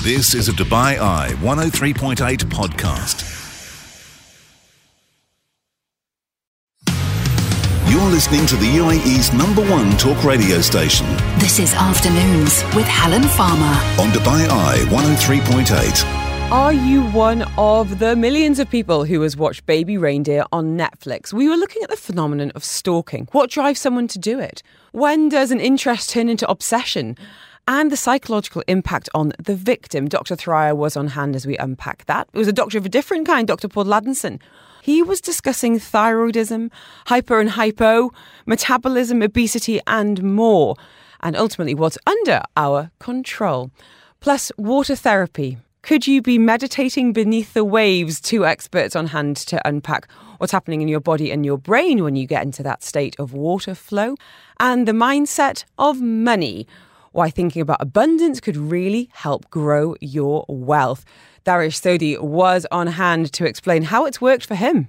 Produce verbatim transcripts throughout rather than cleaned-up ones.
This is a Dubai Eye one oh three point eight podcast. You're listening to the U A E's number one talk radio station. This is Afternoons with Helen Farmer On Dubai Eye one oh three point eight. Are you one of the millions of people who has watched Baby Reindeer on Netflix? We were looking at the phenomenon of stalking. What drives someone to do it? When does an interest turn into obsession? And the psychological impact on the victim. Doctor Thuraiya was on hand as we unpack that. It was a doctor of a different kind, Doctor Paul Ladinson. He was discussing thyroidism, hyper and hypo, metabolism, obesity and more. And ultimately what's under our control. Plus water therapy. Could you be meditating beneath the waves? Two experts on hand to unpack what's happening in your body and your brain when you get into that state of water flow. And the mindset of money. Why thinking about abundance could really help grow your wealth. Dariush Sodhi was on hand to explain how it's worked for him.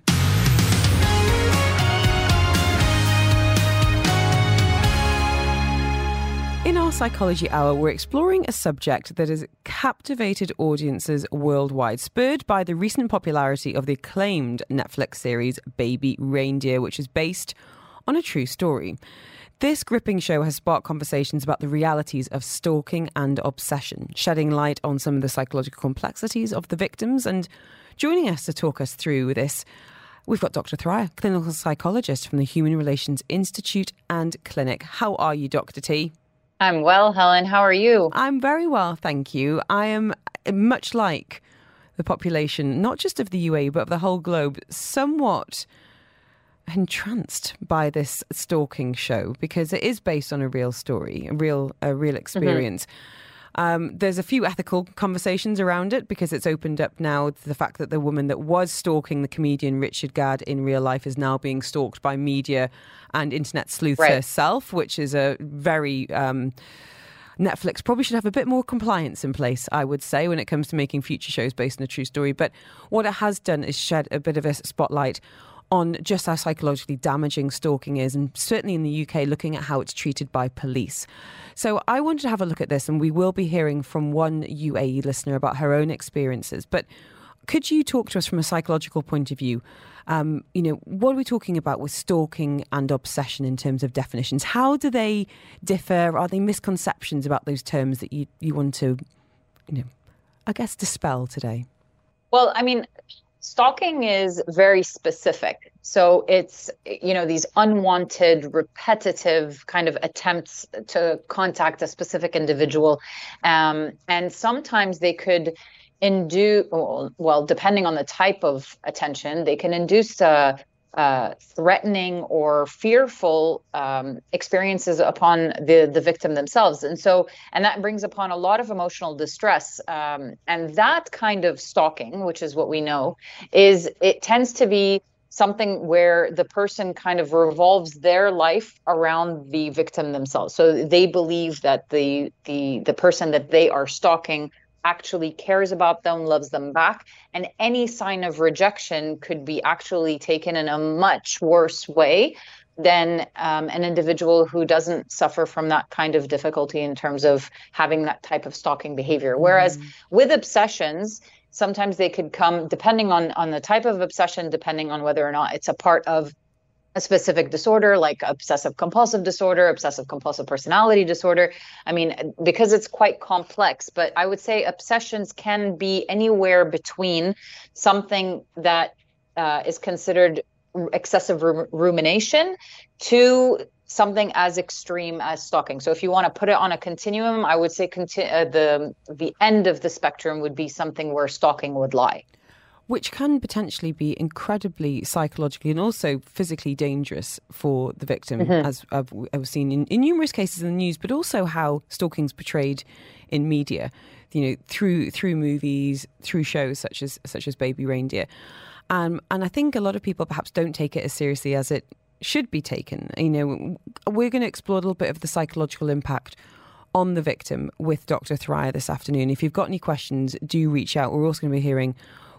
In our Psychology Hour, we're exploring a subject that has captivated audiences worldwide, spurred by the recent popularity of the acclaimed Netflix series Baby Reindeer, which is based on a true story. This gripping show has sparked conversations about the realities of stalking and obsession, shedding light on some of the psychological complexities of the victims. And joining us to talk us through this, we've got Doctor Thuraiya, clinical psychologist from the Human Relations Institute and Clinic. How are you, Doctor T? I'm well, Helen. How are you? I'm very well, thank you. I am much like the population, not just of the U A E, but of the whole globe, somewhat entranced by this stalking show because it is based on a real story, a real a real experience. Mm-hmm. Um, there's a few ethical conversations around it because it's opened up now to the fact that the woman that was stalking the comedian Richard Gadd in real life is now being stalked by media and internet sleuths right. herself, which is a very... Um, Netflix probably should have a bit more compliance in place, I would say, when it comes to making future shows based on a true story. But what it has done is shed a bit of a spotlight on just how psychologically damaging stalking is, and certainly in the U K, looking at how it's treated by police. So I wanted to have a look at this, and we will be hearing from one U A E listener about her own experiences. But could you talk to us from a psychological point of view? Um, you know, what are we talking about with stalking and obsession in terms of definitions? How do they differ? Are they misconceptions about those terms that you, you want to, you know, I guess, dispel today? Well, I mean, stalking is very specific. So it's, you know, these unwanted, repetitive kind of attempts to contact a specific individual. Um, and sometimes they could induce, well, depending on the type of attention, they can induce uh, uh, threatening or fearful um, experiences upon the, the victim themselves. And so, and that brings upon a lot of emotional distress. Um, and that kind of stalking, which is what we know, is it tends to be something where the person kind of revolves their life around the victim themselves. So they believe that the the the person that they are stalking actually cares about them, loves them back. And any sign of rejection could be actually taken in a much worse way than um, an individual who doesn't suffer from that kind of difficulty in terms of having that type of stalking behavior. Whereas mm. with obsessions, sometimes they could come, depending on, on the type of obsession, depending on whether or not it's a part of a specific disorder like obsessive compulsive disorder, obsessive compulsive personality disorder. I mean, because it's quite complex, but I would say obsessions can be anywhere between something that uh, is considered excessive ru- rumination to something as extreme as stalking. So if you want to put it on a continuum, I would say conti- uh, the the end of the spectrum would be something where stalking would lie. Which can potentially be incredibly psychologically and also physically dangerous for the victim, mm-hmm. as I've, I've seen in, in numerous cases in the news, but also how stalking is portrayed in media, you know, through through movies, through shows such as such as Baby Reindeer. Um, and I think a lot of people perhaps don't take it as seriously as it should be taken. You know, we're going to explore a little bit of the psychological impact on the victim with Doctor Thuraiya this afternoon. If you've got any questions, do reach out. We're also going to be hearing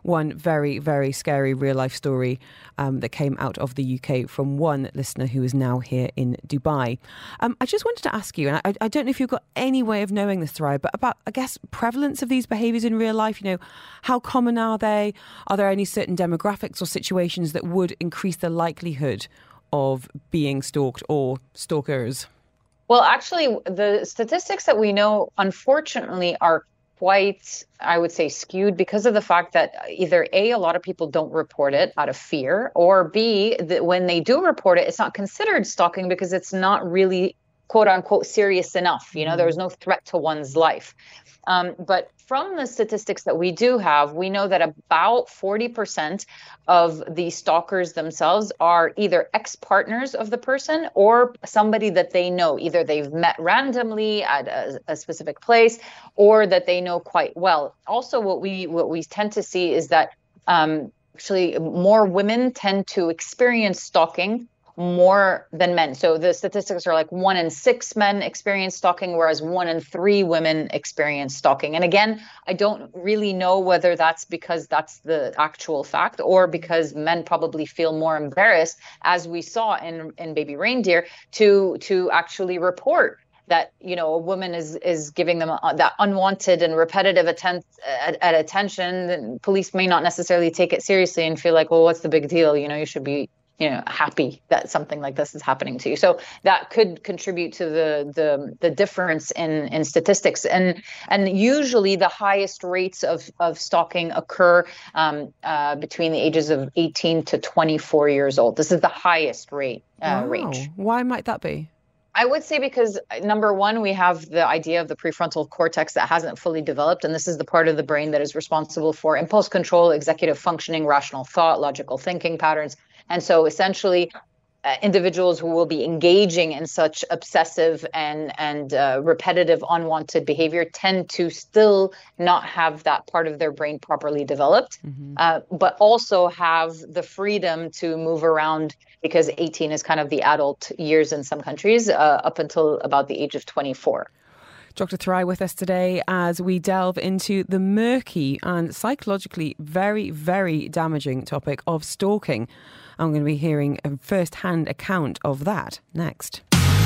one very, very scary real-life story um, that came out of the U K from one listener who is now here in Dubai. Um, I just wanted to ask you, and I, I don't know if you've got any way of knowing this, Thrai, but about, I guess, prevalence of these behaviours in real life. You know, how common are they? Are there any certain demographics or situations that would increase the likelihood of being stalked or stalkers? Well, actually, the statistics that we know, unfortunately, are quite, I would say, skewed because of the fact that either A, a lot of people don't report it out of fear, or B, that when they do report it, it's not considered stalking because it's not really, quote unquote, serious enough. You know, mm-hmm. there was no threat to one's life. Um, but from the statistics that we do have, we know that about forty percent of the stalkers themselves are either ex-partners of the person or somebody that they know. Either they've met randomly at a, a specific place or that they know quite well. Also, what we what we tend to see is that um, actually more women tend to experience stalking more than men. So the statistics are like one in six men experience stalking, whereas one in three women experience stalking. And again, I don't really know whether that's because that's the actual fact or because men probably feel more embarrassed, as we saw in, in Baby Reindeer, to to actually report that, you know, a woman is is giving them a, that unwanted and repetitive attempt at, at attention. Then police may not necessarily take it seriously and feel like, well, what's the big deal? You know, you should be you know, happy that something like this is happening to you. So that could contribute to the the the difference in in statistics. And and usually the highest rates of of stalking occur um, uh, between the ages of eighteen to twenty-four years old. This is the highest rate uh, wow. range. Why might that be? I would say because, number one, we have the idea of the prefrontal cortex that hasn't fully developed. And this is the part of the brain that is responsible for impulse control, executive functioning, rational thought, logical thinking patterns. And so essentially, uh, individuals who will be engaging in such obsessive and, and uh, repetitive unwanted behavior tend to still not have that part of their brain properly developed, mm-hmm. uh, but also have the freedom to move around, because eighteen is kind of the adult years in some countries, uh, up until about the age of twenty-four. Doctor Thrai with us today as we delve into the murky and psychologically very, very damaging topic of stalking. I'm going to be hearing a first-hand account of that next.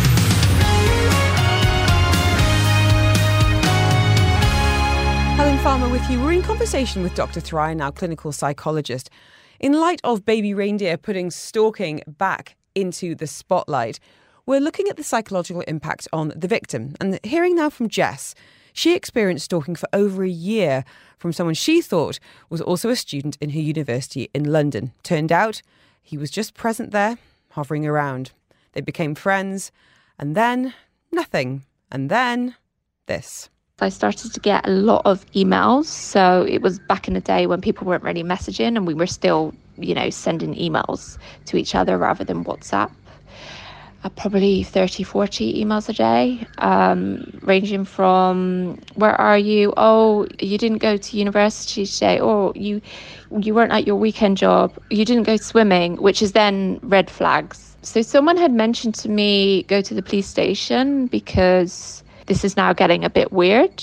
Helen Farmer with you. We're in conversation with Doctor Thrai, now clinical psychologist. In light of Baby Reindeer putting stalking back into the spotlight, we're looking at the psychological impact on the victim. And hearing now from Jess, she experienced stalking for over a year from someone she thought was also a student in her university in London. Turned out he was just present there, hovering around. They became friends, and then nothing. And then this. I started to get a lot of emails. So it was back in the day when people weren't really messaging and we were still, you know, sending emails to each other rather than WhatsApp. Uh, probably thirty, forty emails a day, um, ranging from, where are you? Oh, you didn't go to university today. Oh, you you weren't at your weekend job. You didn't go swimming, which is then red flags. So someone had mentioned to me, go to the police station because this is now getting a bit weird.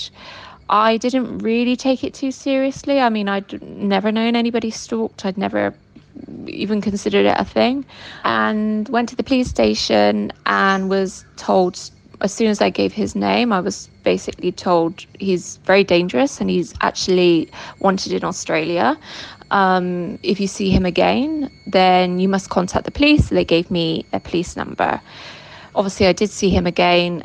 I didn't really take it too seriously. I mean, I'd never known anybody stalked. I'd never even considered it a thing, and went to the police station and was told, as soon as I gave his name, I was basically told he's very dangerous and he's actually wanted in Australia. Um, if you see him again, then you must contact the police. They gave me a police number. Obviously, I did see him again.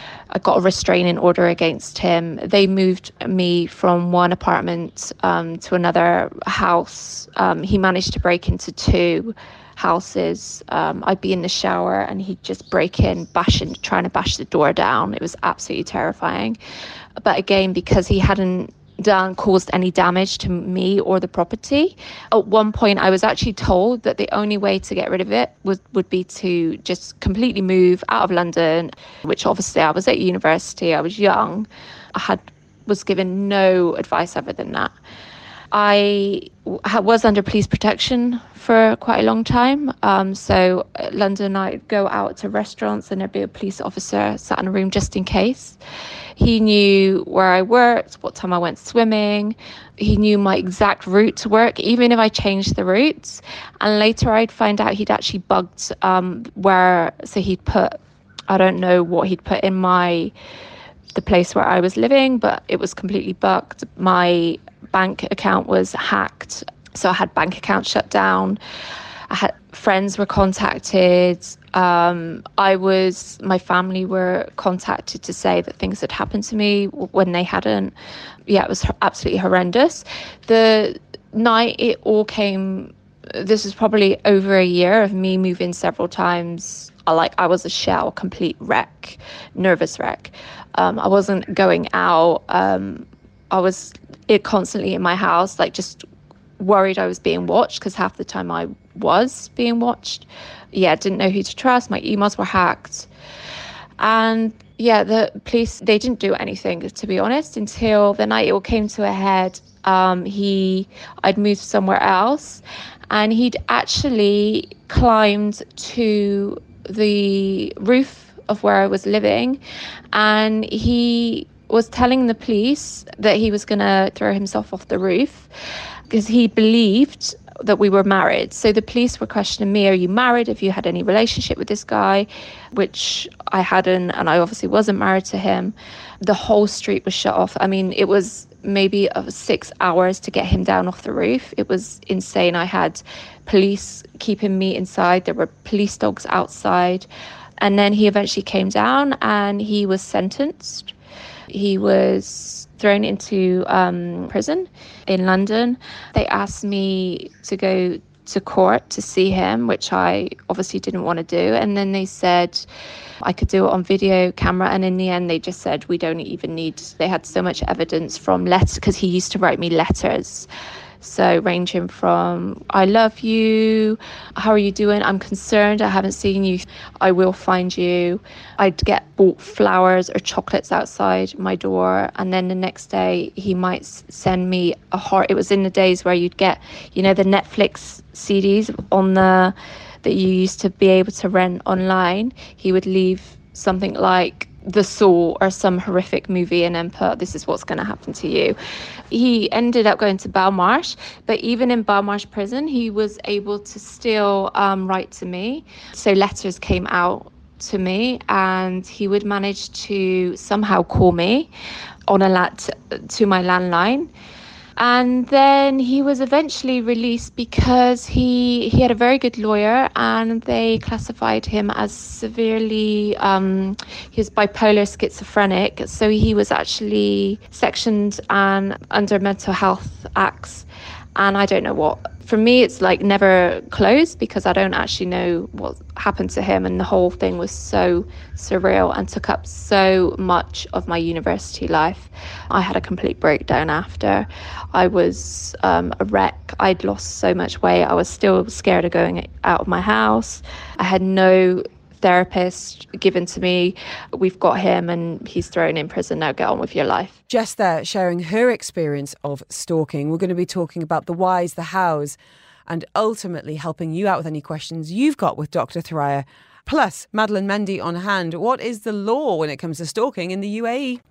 I got a restraining order against him. They moved me from one apartment um, to another house. Um, he managed to break into two houses. Um, I'd be in the shower and he'd just break in, bashing, trying to bash the door down. It was absolutely terrifying. But again, because he hadn't done caused any damage to me or the property. At one point, I was actually told that the only way to get rid of it was would be to just completely move out of London, which obviously I was at university, I was young. I had was given no advice other than that. I w- was under police protection for quite a long time. Um, so London, I'd go out to restaurants and there'd be a police officer sat in a room just in case. He knew where I worked, what time I went swimming. He knew my exact route to work, even if I changed the routes. And later I'd find out he'd actually bugged um, where, so he'd put, I don't know what he'd put in my, the place where I was living, but it was completely bugged. My bank account was hacked. So I had bank accounts shut down. I had friends were contacted. Um, I was, my family were contacted to say that things had happened to me when they hadn't. Yeah, it was absolutely horrendous. The night it all came, this was probably over a year of me moving several times. I like, I was a shell, complete wreck, nervous wreck. Um, I wasn't going out. Um, I was it constantly in my house, like just worried I was being watched, because half the time I was being watched. Yeah, didn't know who to trust. My emails were hacked. And yeah, the police, they didn't do anything, to be honest, until the night it all came to a head. Um, he, I'd moved somewhere else, and he'd actually climbed to the roof of where I was living, and he was telling the police that he was going to throw himself off the roof because he believed that we were married. So the police were questioning me, are you married? Have you had any relationship with this guy? Which I hadn't, and I obviously wasn't married to him. The whole street was shut off. I mean, it was maybe six hours to get him down off the roof. It was insane. I had police keeping me inside. There were police dogs outside. And then he eventually came down and he was sentenced. He was thrown into um, prison in London. They asked me to go to court to see him, which I obviously didn't want to do. And then they said I could do it on video camera. And in the end, they just said, we don't even need, they had so much evidence from letters, because he used to write me letters. So ranging from, I love you, how are you doing? I'm concerned, I haven't seen you, I will find you. I'd get bought flowers or chocolates outside my door. And then the next day he might send me a heart. It was in the days where you'd get, you know, the Netflix C Ds on the, that you used to be able to rent online. He would leave something like The Saw or some horrific movie and then put, this is what's going to happen to you. He ended up going to Belmarsh, but even in Belmarsh prison, he was able to still um, write to me. So letters came out to me, and he would manage to somehow call me on a lat to my landline. And then he was eventually released because he he had a very good lawyer, and they classified him as severely, um, he was bipolar schizophrenic. So he was actually sectioned and under mental health acts. And I don't know what, for me, it's like never closed, because I don't actually know what happened to him. And the whole thing was so surreal and took up so much of my university life. I had a complete breakdown after. I was um, a wreck. I'd lost so much weight. I was still scared of going out of my house. I had no therapist given to me. We've got him and he's thrown in prison. Now get on with your life. Jess there sharing her experience of stalking. We're going to be talking about the whys, the hows, and ultimately helping you out with any questions you've got with Doctor Thoraiya. Plus, Madeleine Mendy on hand. What is the law when it comes to stalking in the U A E?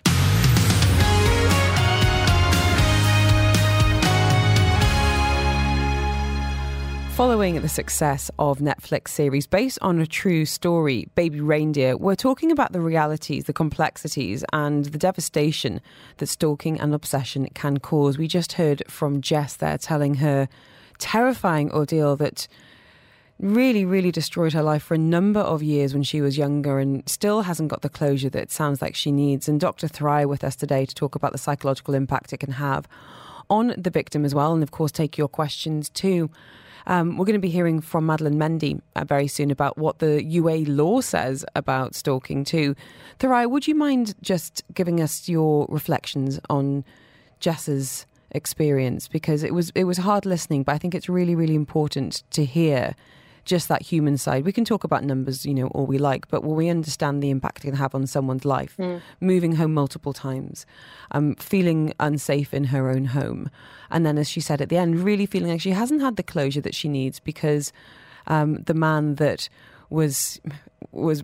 Following the success of Netflix series based on a true story, Baby Reindeer, we're talking about the realities, the complexities and the devastation that stalking and obsession can cause. We just heard from Jess there telling her terrifying ordeal that really, really destroyed her life for a number of years when she was younger and still hasn't got the closure that it sounds like she needs. And Doctor Thoraiya with us today to talk about the psychological impact it can have on the victim as well. And of course, take your questions too. Um, we're going to be hearing from Madeleine Mendy uh, very soon about what the U A law says about stalking too. Thoraiya, would you mind just giving us your reflections on Jess's experience? Because it was it was hard listening, but I think it's really, really important to hear just that human side. We can talk about numbers, you know, all we like, but when we understand the impact it can have on someone's life, mm. moving home multiple times, um, feeling unsafe in her own home, and then, as she said at the end, really feeling like she hasn't had the closure that she needs because um, the man that was was,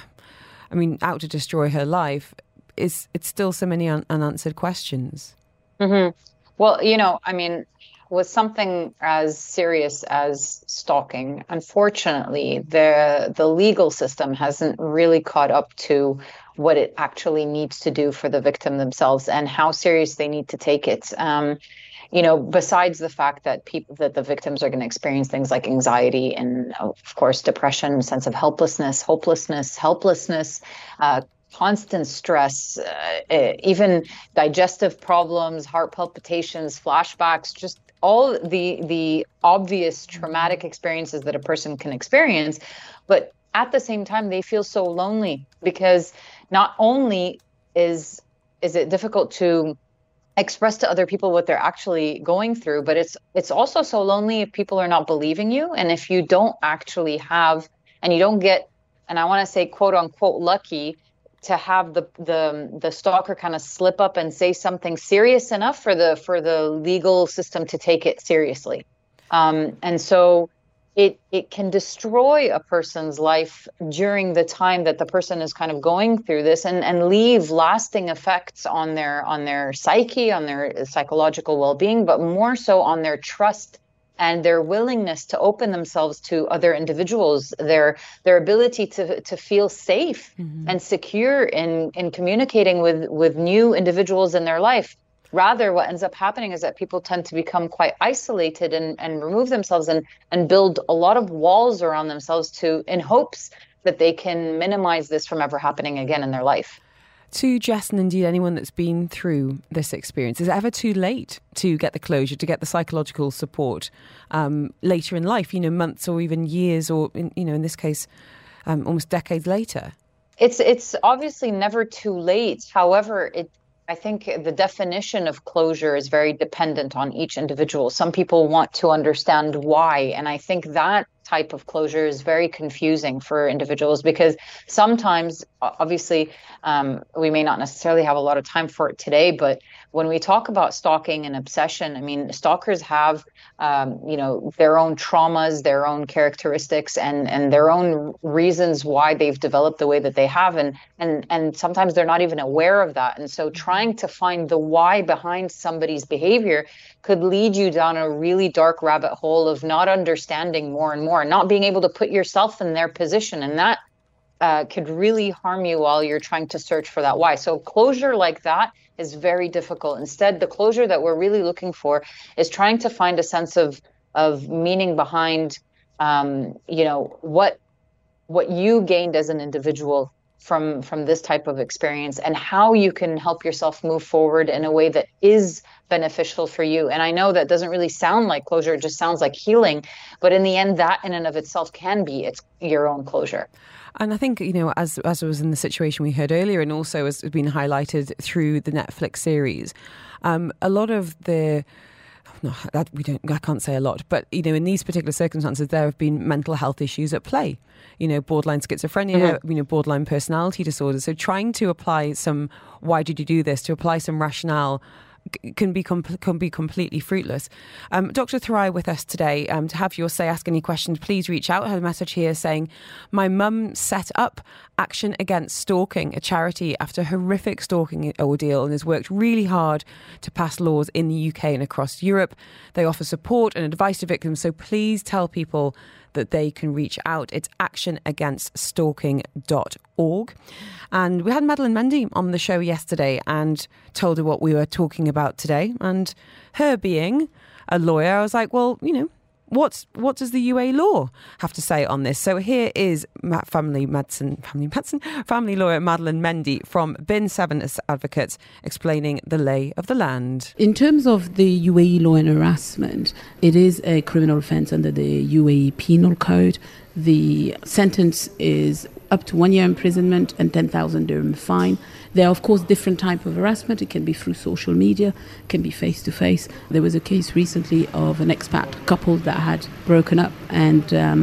I mean, out to destroy her life is it's still so many un- unanswered questions. Mm-hmm. Well, you know, I mean, with something as serious as stalking, unfortunately, the the legal system hasn't really caught up to what it actually needs to do for the victim themselves and how serious they need to take it. Um, you know, besides the fact that people that the victims are going to experience things like anxiety and, of course, depression, sense of helplessness, hopelessness, helplessness, uh, constant stress, uh, even digestive problems, heart palpitations, flashbacks, just all the the obvious traumatic experiences that a person can experience. But at the same time, they feel so lonely because not only is is it difficult to express to other people what they're actually going through, but it's it's also so lonely if people are not believing you, and if you don't actually have, and you don't get, and I want to say quote unquote lucky, to have the the the stalker kind of slip up and say something serious enough for the for the legal system to take it seriously. Um, and so it it can destroy a person's life during the time that the person is kind of going through this, and, and leave lasting effects on their on their psyche, on their psychological well-being, but more so on their trust and their willingness to open themselves to other individuals, their their ability to to feel safe mm-hmm. and secure in in communicating with with new individuals in their life. Rather, what ends up happening is that people tend to become quite isolated and, and remove themselves and, and build a lot of walls around themselves to in hopes that they can minimize this from ever happening again in their life. To Jess, and indeed anyone that's been through this experience, is it ever too late to get the closure, to get the psychological support um, later in life, you know, months or even years or, in, you know, in this case, um, almost decades later? It's it's obviously never too late. However, it I think the definition of closure is very dependent on each individual. Some people want to understand why, and I think that type of closure is very confusing for individuals because sometimes, obviously, um, we may not necessarily have a lot of time for it today, but when we talk about stalking and obsession, I mean, stalkers have, um, you know, their own traumas, their own characteristics, and and their own reasons why they've developed the way that they have, and and and sometimes they're not even aware of that. And so, trying to find the why behind somebody's behavior could lead you down a really dark rabbit hole of not understanding more and more, not being able to put yourself in their position, and that uh, could really harm you while you're trying to search for that why. So closure like that is very difficult. Instead, the closure that we're really looking for is trying to find a sense of of meaning behind, um, you know, what what you gained as an individual from from this type of experience, and how you can help yourself move forward in a way that is beneficial for you. And I know that doesn't really sound like closure, it just sounds like healing, but in the end, that in and of itself can be it's your own closure. And I think, you know, as as was in the situation we heard earlier, and also as has been highlighted through the Netflix series, um, a lot of the no, that we don't. I can't say a lot, but you know, in these particular circumstances, there have been mental health issues at play. You know, borderline schizophrenia, mm-hmm. you know, borderline personality disorder. So, trying to apply some "why did you do this?" to apply some rationale can be com- can be completely fruitless. Um, Doctor Thurai with us today. Um, to have your say, ask any questions, please reach out. I had a message here saying, my mum set up Action Against Stalking, a charity, after a horrific stalking ordeal, and has worked really hard to pass laws in the U K and across Europe. They offer support and advice to victims, so please tell people that they can reach out. It's action against stalking dot org. And we had Madeleine Mendy on the show yesterday and told her what we were talking about today. And her being a lawyer, I was like, well, you know, what's what does the U A law have to say on this? So here is family medicine, family medicine, family lawyer Madeleine Mendy from B I N seven Advocates explaining the lay of the land. In terms of the U A E law and harassment, it is a criminal offence under the U A E Penal Code. The sentence is up to one year imprisonment and ten thousand dirham fine. There are, of course, different types of harassment. It can be through social media, it can be face-to-face. There was a case recently of an expat couple that had broken up, and um,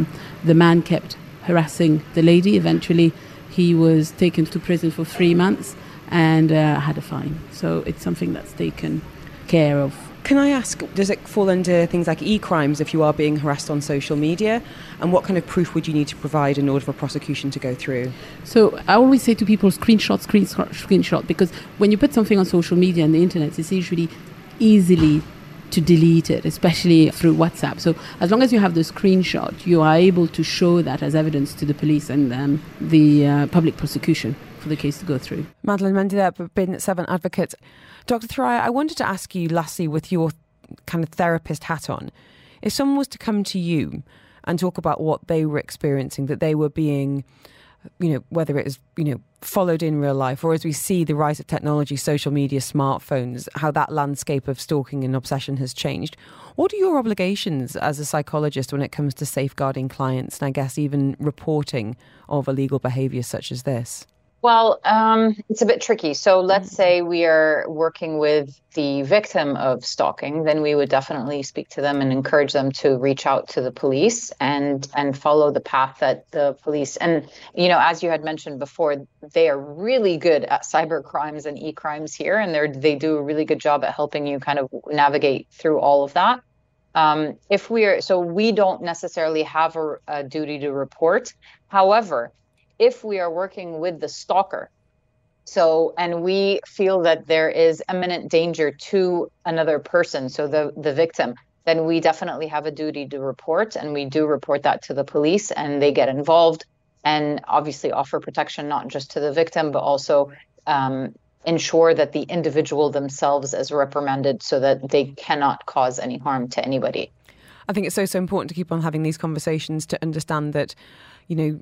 the man kept harassing the lady. Eventually, he was taken to prison for three months and uh, had a fine. So it's something that's taken care of. Can I ask, does it fall under things like e-crimes if you are being harassed on social media? And what kind of proof would you need to provide in order for prosecution to go through? So I always say to people, screenshot, screenshot, screenshot, because when you put something on social media and the internet, it's usually easily to delete it, especially through WhatsApp. So as long as you have the screenshot, you are able to show that as evidence to the police and um, the uh, public prosecution for the case to go through. Madeleine Mendy there, B I N seven advocate. Doctor Thoraiya, I wanted to ask you lastly, with your kind of therapist hat on, if someone was to come to you and talk about what they were experiencing, that they were being, you know, whether it is, you know, followed in real life, or as we see the rise of technology, social media, smartphones, how that landscape of stalking and obsession has changed. What are your obligations as a psychologist when it comes to safeguarding clients and I guess even reporting of illegal behaviour such as this? Well, um, it's a bit tricky. So let's say we are working with the victim of stalking, then we would definitely speak to them and encourage them to reach out to the police and and follow the path that the police. And, you know, as you had mentioned before, they are really good at cyber crimes and e-crimes here, and they they do a really good job at helping you kind of navigate through all of that. Um, if we are, so we don't necessarily have a, a duty to report. However, if we are working with the stalker, so, and we feel that there is imminent danger to another person, so the, the victim, then we definitely have a duty to report, and we do report that to the police, and they get involved and obviously offer protection, not just to the victim, but also um, ensure that the individual themselves is reprimanded so that they cannot cause any harm to anybody. I think it's so, so important to keep on having these conversations, to understand that, you know,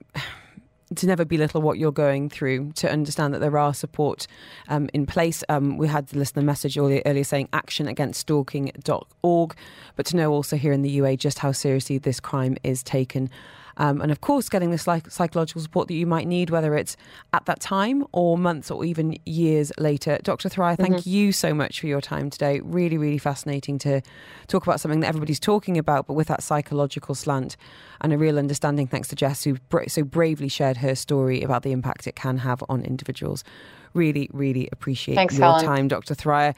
to never belittle what you're going through, to understand that there are support um, in place. Um, we had the listener message earlier, earlier saying action against stalking dot org, but to know also here in the U A just how seriously this crime is taken. Um, and of course, getting the psych- psychological support that you might need, whether it's at that time or months or even years later. Doctor Thoraiya, thank mm-hmm. you so much for your time today. Really, really fascinating to talk about something that everybody's talking about, but with that psychological slant and a real understanding, thanks to Jess, who bra- so bravely shared her story about the impact it can have on individuals. Really, really appreciate thanks, your Helen. time, Doctor Thoraiya.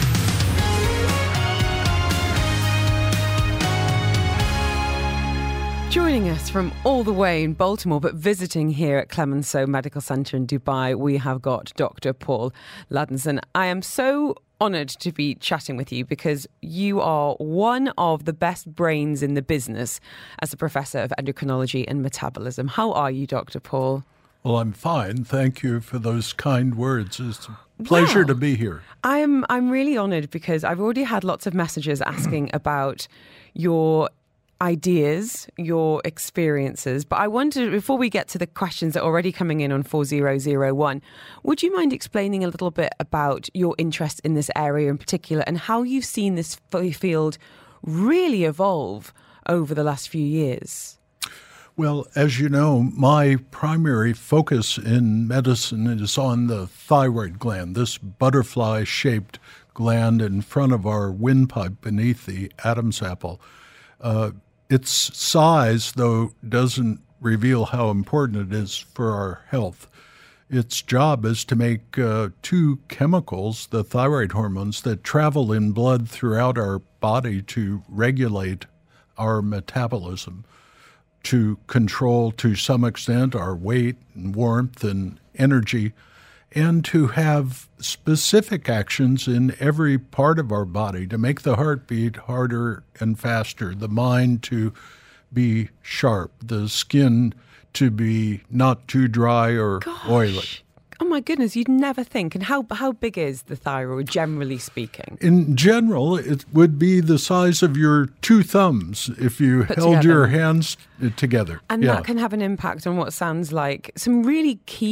Joining us from all the way in Baltimore, but visiting here at Clemenceau Medical Centre in Dubai, we have got Doctor Paul Ladinson. I am so honoured to be chatting with you because you are one of the best brains in the business as a professor of endocrinology and metabolism. How are you, Doctor Paul? Well, I'm fine. Thank you for those kind words. It's a pleasure wow. to be here. I'm I'm really honoured because I've already had lots of messages asking about your ideas, your experiences. But I wonder, before we get to the questions that are already coming in on four zero zero one, would you mind explaining a little bit about your interest in this area in particular and how you've seen this field really evolve over the last few years? Well, as you know, my primary focus in medicine is on the thyroid gland, this butterfly-shaped gland in front of our windpipe beneath the Adam's apple. Uh, its size, though, doesn't reveal how important it is for our health. Its job is to make uh, two chemicals, the thyroid hormones, that travel in blood throughout our body to regulate our metabolism, to control, to some extent, our weight and warmth and energy, and to have specific actions in every part of our body to make the heart beat harder and faster, the mind to be sharp, the skin to be not too dry or Gosh. oily. Oh my goodness, you'd never think. And how how big is the thyroid, generally speaking? In general, it would be the size of your two thumbs if you Put held together. your hands together. And yeah. that can have an impact on what sounds like some really key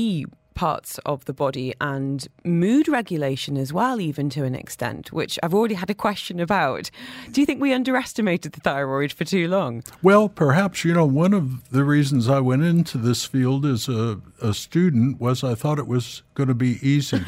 parts of the body and mood regulation as well, even to an extent, which I've already had a question about. Do you think we underestimated the thyroid for too long? Well, perhaps, you know, one of the reasons I went into this field as a, a student was I thought it was going to be easy.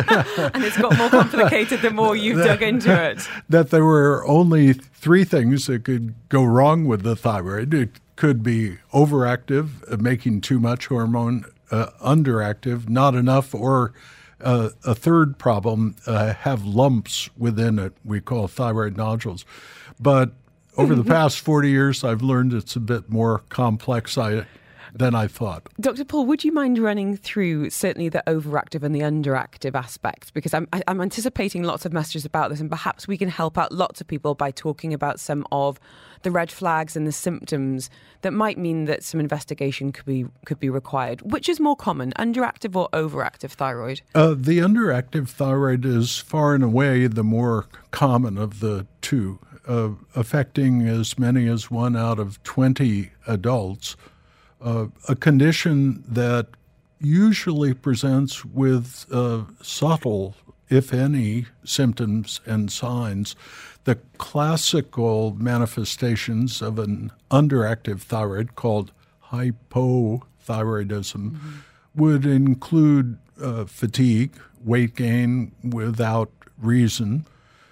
And it's got more complicated the more you've that, dug into it. That there were only three things that could go wrong with the thyroid. It could be overactive, uh, making too much hormone, uh, underactive, not enough, or uh, a third problem, uh, have lumps within it we call thyroid nodules. But over the past forty years, I've learned it's a bit more complex I, than I thought. Doctor Paul, would you mind running through certainly the overactive and the underactive aspects? Because I'm, I'm anticipating lots of messages about this, and perhaps we can help out lots of people by talking about some of the red flags and the symptoms that might mean that some investigation could be could be required. Which is more common, underactive or overactive thyroid? Uh, the underactive thyroid is far and away the more common of the two, uh, affecting as many as one out of twenty adults. Uh, a condition that usually presents with uh, subtle, if any, symptoms and signs. The classical manifestations of an underactive thyroid, called hypothyroidism, mm-hmm. would include uh, fatigue, weight gain without reason,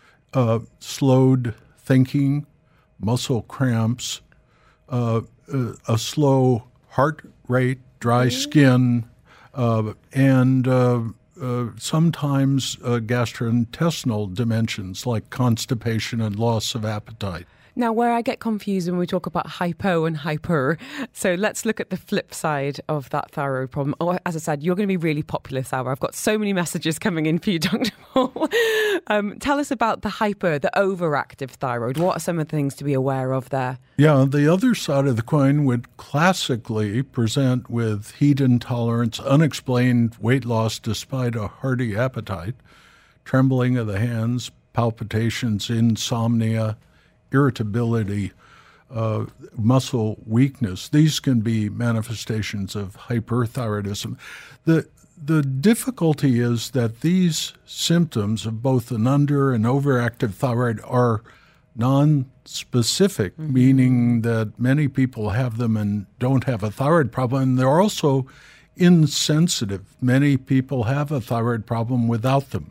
uh, slowed thinking, muscle cramps, uh, uh, a slow heart rate, dry skin, uh, and uh, uh, sometimes uh, gastrointestinal dimensions like constipation and loss of appetite. Now, where I get confused when we talk about hypo and hyper, so let's look at the flip side of that thyroid problem. Oh, as I said, you're going to be really popular this hour. I've got so many messages coming in for you, Doctor Paul. um, tell us about the hyper, the overactive thyroid. What are some of the things to be aware of there? Yeah, the other side of the coin would classically present with heat intolerance, unexplained weight loss despite a hearty appetite, trembling of the hands, palpitations, insomnia, irritability, uh, muscle weakness. These can be manifestations of hyperthyroidism. The the difficulty is that these symptoms of both an under and overactive thyroid are non-specific, mm-hmm. meaning that many people have them and don't have a thyroid problem. And they're also insensitive. Many people have a thyroid problem without them.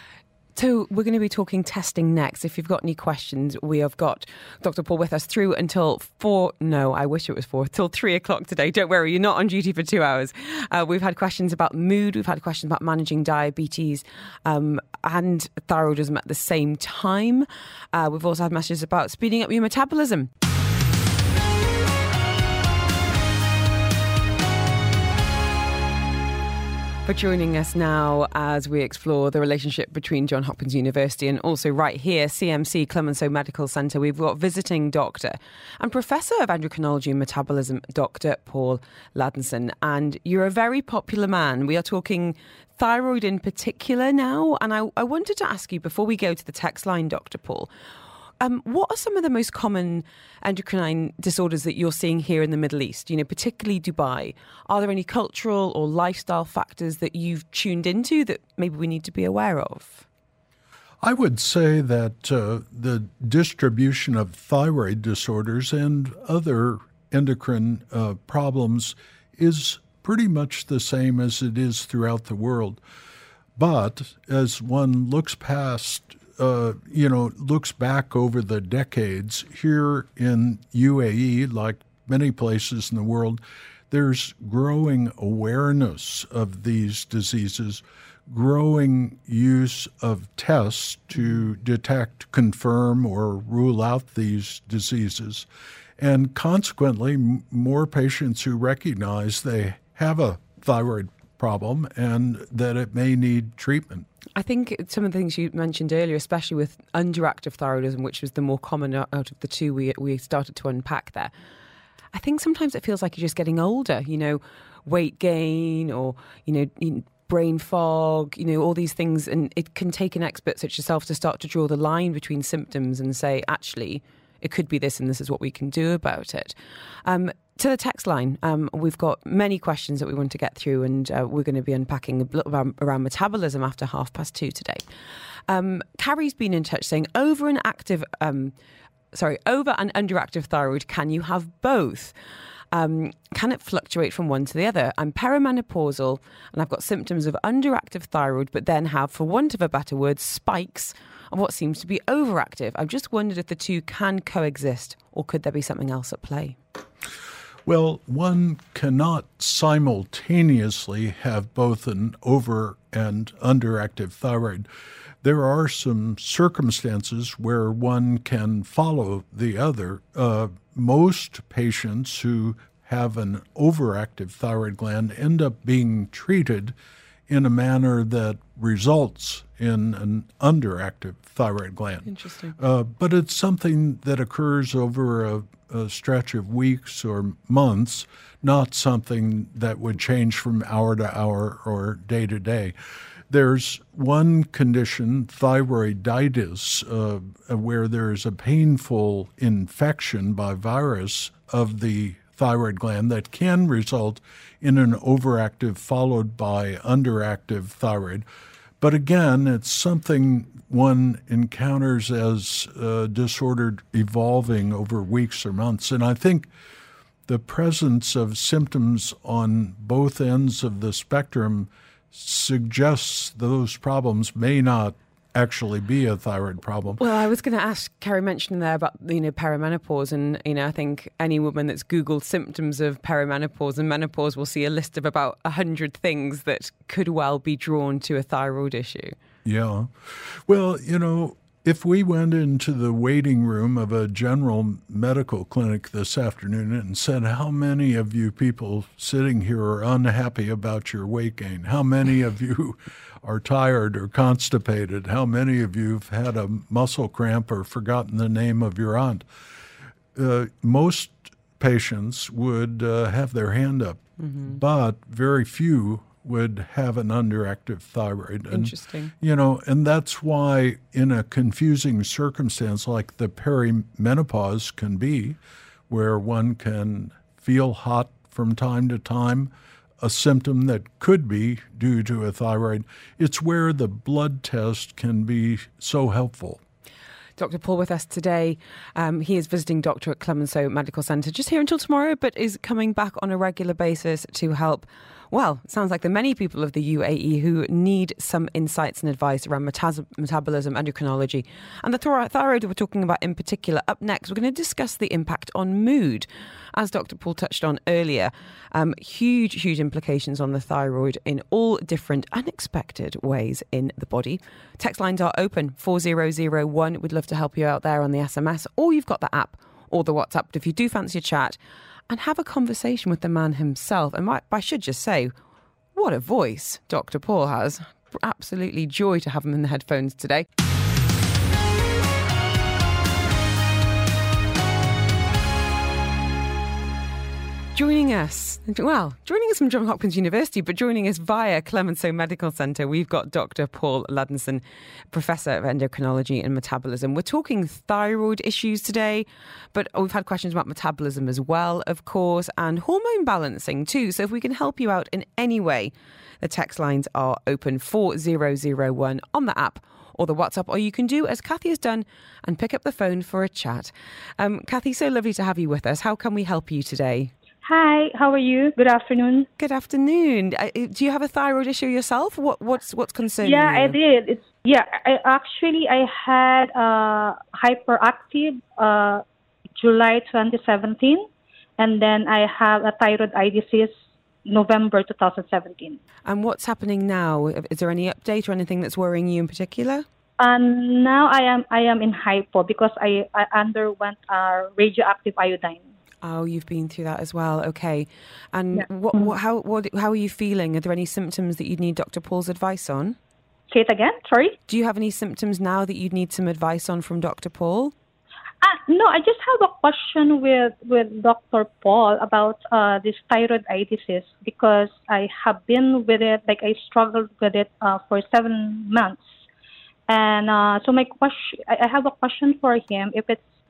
So we're going to be talking testing next. If you've got any questions, we have got Doctor Paul with us through until four. No, I wish it was four. Till three o'clock today. Don't worry, you're not on duty for two hours. Uh, we've had questions about mood. We've had questions about managing diabetes um, and thyroidism at the same time. Uh, we've also had messages about speeding up your metabolism. For joining us now as we explore the relationship between Johns Hopkins University and also right here, C M C Clemenceau Medical Centre, we've got visiting doctor and Professor of Endocrinology and Metabolism, Doctor Paul Ladinson. And you're a very popular man. We are talking thyroid in particular now. And I, I wanted to ask you, before we go to the text line, Doctor Paul, Um, what are some of the most common endocrine disorders that you're seeing here in the Middle East, you know, particularly Dubai? Are there any cultural or lifestyle factors that you've tuned into that maybe we need to be aware of? I would say that uh, the distribution of thyroid disorders and other endocrine uh, problems is pretty much the same as it is throughout the world. But as one looks past Uh, you know, looks back over the decades, here in U A E, like many places in the world, there's growing awareness of these diseases, growing use of tests to detect, confirm, or rule out these diseases, and consequently, m- more patients who recognize they have a thyroid problem and that it may need treatment. I think some of the things you mentioned earlier, especially with underactive thyroidism, which was the more common out of the two we we started to unpack there, I think sometimes it feels like you're just getting older, you know, weight gain or, you know, brain fog, you know, all these things. And it can take an expert such as yourself to start to draw the line between symptoms and say, actually, it could be this and this is what we can do about it. Um, To the text line, um, we've got many questions that we want to get through, and uh, we're going to be unpacking a bit around, around metabolism after half past two today. Um, Carrie's been in touch saying, over an active, um, sorry, over and underactive thyroid, can you have both? Um, can it fluctuate from one to the other? I'm perimenopausal and I've got symptoms of underactive thyroid, but then have, for want of a better word, spikes of what seems to be overactive. I've just wondered if the two can coexist, or could there be something else at play? Well, one cannot simultaneously have both an over and underactive thyroid. There are some circumstances where one can follow the other. Uh, most patients who have an overactive thyroid gland end up being treated in a manner that results in an underactive thyroid gland. Interesting. Uh, but it's something that occurs over a, a stretch of weeks or months, not something that would change from hour to hour or day to day. There's one condition, thyroiditis, uh, where there's a painful infection by virus of the thyroid gland that can result in an overactive followed by underactive thyroid. But again, it's something one encounters as uh, disordered evolving over weeks or months. And I think the presence of symptoms on both ends of the spectrum suggests those problems may not actually be a thyroid problem. Well, I was going to ask, Carrie mentioned there about, you know, perimenopause, and, you know, I think any woman that's Googled symptoms of perimenopause and menopause will see a list of about a hundred things that could well be drawn to a thyroid issue. Yeah. Well, you know, if we went into the waiting room of a general medical clinic this afternoon and said, how many of you people sitting here are unhappy about your weight gain? How many of you are tired or constipated? How many of you have had a muscle cramp or forgotten the name of your aunt? Uh, most patients would uh, have their hand up, mm-hmm. but very few would have an underactive thyroid. And, Interesting. You know, and that's why in a confusing circumstance like the perimenopause can be, where one can feel hot from time to time, a symptom that could be due to a thyroid, it's where the blood test can be so helpful. Doctor Paul with us today. Um, he is visiting doctor at Clemenceau Medical Centre just here until tomorrow, but is coming back on a regular basis to help, well, it sounds like the many people of the U A E who need some insights and advice around metas- metabolism, endocrinology, and the th- thyroid we're talking about in particular. Up next, we're going to discuss the impact on mood. As Doctor Paul touched on earlier, um, huge, huge implications on the thyroid in all different unexpected ways in the body. Text lines are open, four zero zero one. We'd love to help you out there on the S M S, or you've got the app or the WhatsApp. But if you do fancy a chat and have a conversation with the man himself, and I, I should just say, what a voice Doctor Paul has. Absolutely joy to have him in the headphones today. Joining us, well, joining us from Johns Hopkins University, but joining us via Clemenceau Medical Centre, we've got Doctor Paul Luddenson, Professor of Endocrinology and Metabolism. We're talking thyroid issues today, but we've had questions about metabolism as well, of course, and hormone balancing too. So if we can help you out in any way, the text lines are open, four zero zero one on the app or the WhatsApp, or you can do as Kathy has done and pick up the phone for a chat. Um, Kathy, so lovely to have you with us. How can we help you today? Hi, how are you? Good afternoon. Good afternoon. Uh, do you have a thyroid issue yourself? What, what's what's concerning yeah, you? Yeah, I did. It's yeah. I actually I had uh, hyperactive uh, July twenty seventeen, and then I have a thyroid eye disease November twenty seventeen. And what's happening now? Is there any update or anything that's worrying you in particular? Um, now I am I am in hypo because I, I underwent uh, radioactive iodine. Oh, you've been through that as well. Okay. And yeah. what, what, how what, how are you feeling? Are there any symptoms that you'd need Doctor Paul's advice on? Say it again, sorry? Do you have any symptoms now that you'd need some advice on from Doctor Paul? Uh, no, I just have a question with, with Doctor Paul about uh, this thyroid eye disease because I have been with it, like I struggled with it uh, for seven months. And uh, so my question, I have a question for him if it's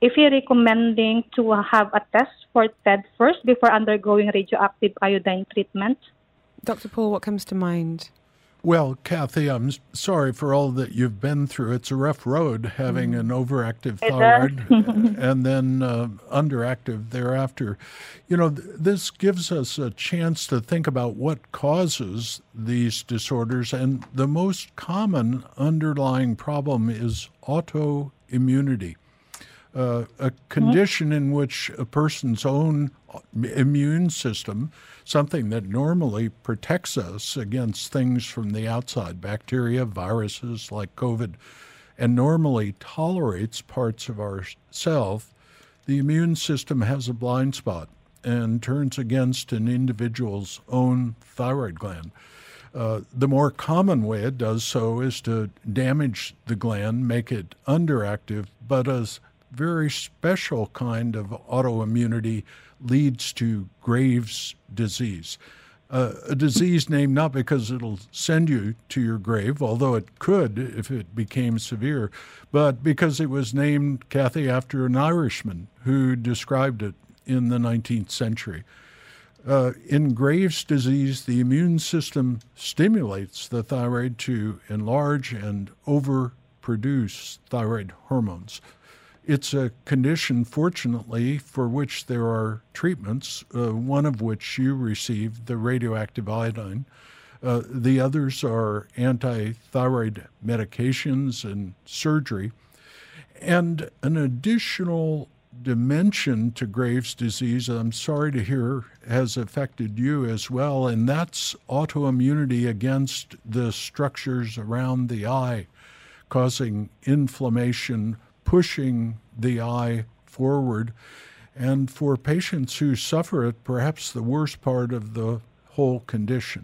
if he recommending to have a test for T E D first before undergoing radioactive iodine treatment. Doctor Paul, what comes to mind? Well, Kathy, I'm sorry for all that you've been through. It's a rough road having an overactive thyroid and then uh, underactive thereafter. You know, th- this gives us a chance to think about what causes these disorders, and the most common underlying problem is autoimmunity. Uh, a condition in which a person's own immune system, something that normally protects us against things from the outside, bacteria, viruses like COVID, and normally tolerates parts of ourself, the immune system has a blind spot and turns against an individual's own thyroid gland. Uh, the more common way it does so is to damage the gland, make it underactive, but as very special kind of autoimmunity leads to Graves' disease. Uh, a disease named not because it'll send you to your grave, although it could if it became severe, but because it was named, Kathy, after an Irishman who described it in the nineteenth century. Uh, in Graves' disease, the immune system stimulates the thyroid to enlarge and overproduce thyroid hormones. It's a condition, fortunately, for which there are treatments, uh, one of which you received, the radioactive iodine. Uh, the others are anti-thyroid medications and surgery. And an additional dimension to Graves' disease, I'm sorry to hear, has affected you as well, and that's autoimmunity against the structures around the eye, causing inflammation, pushing the eye forward. And for patients who suffer it, perhaps the worst part of the whole condition.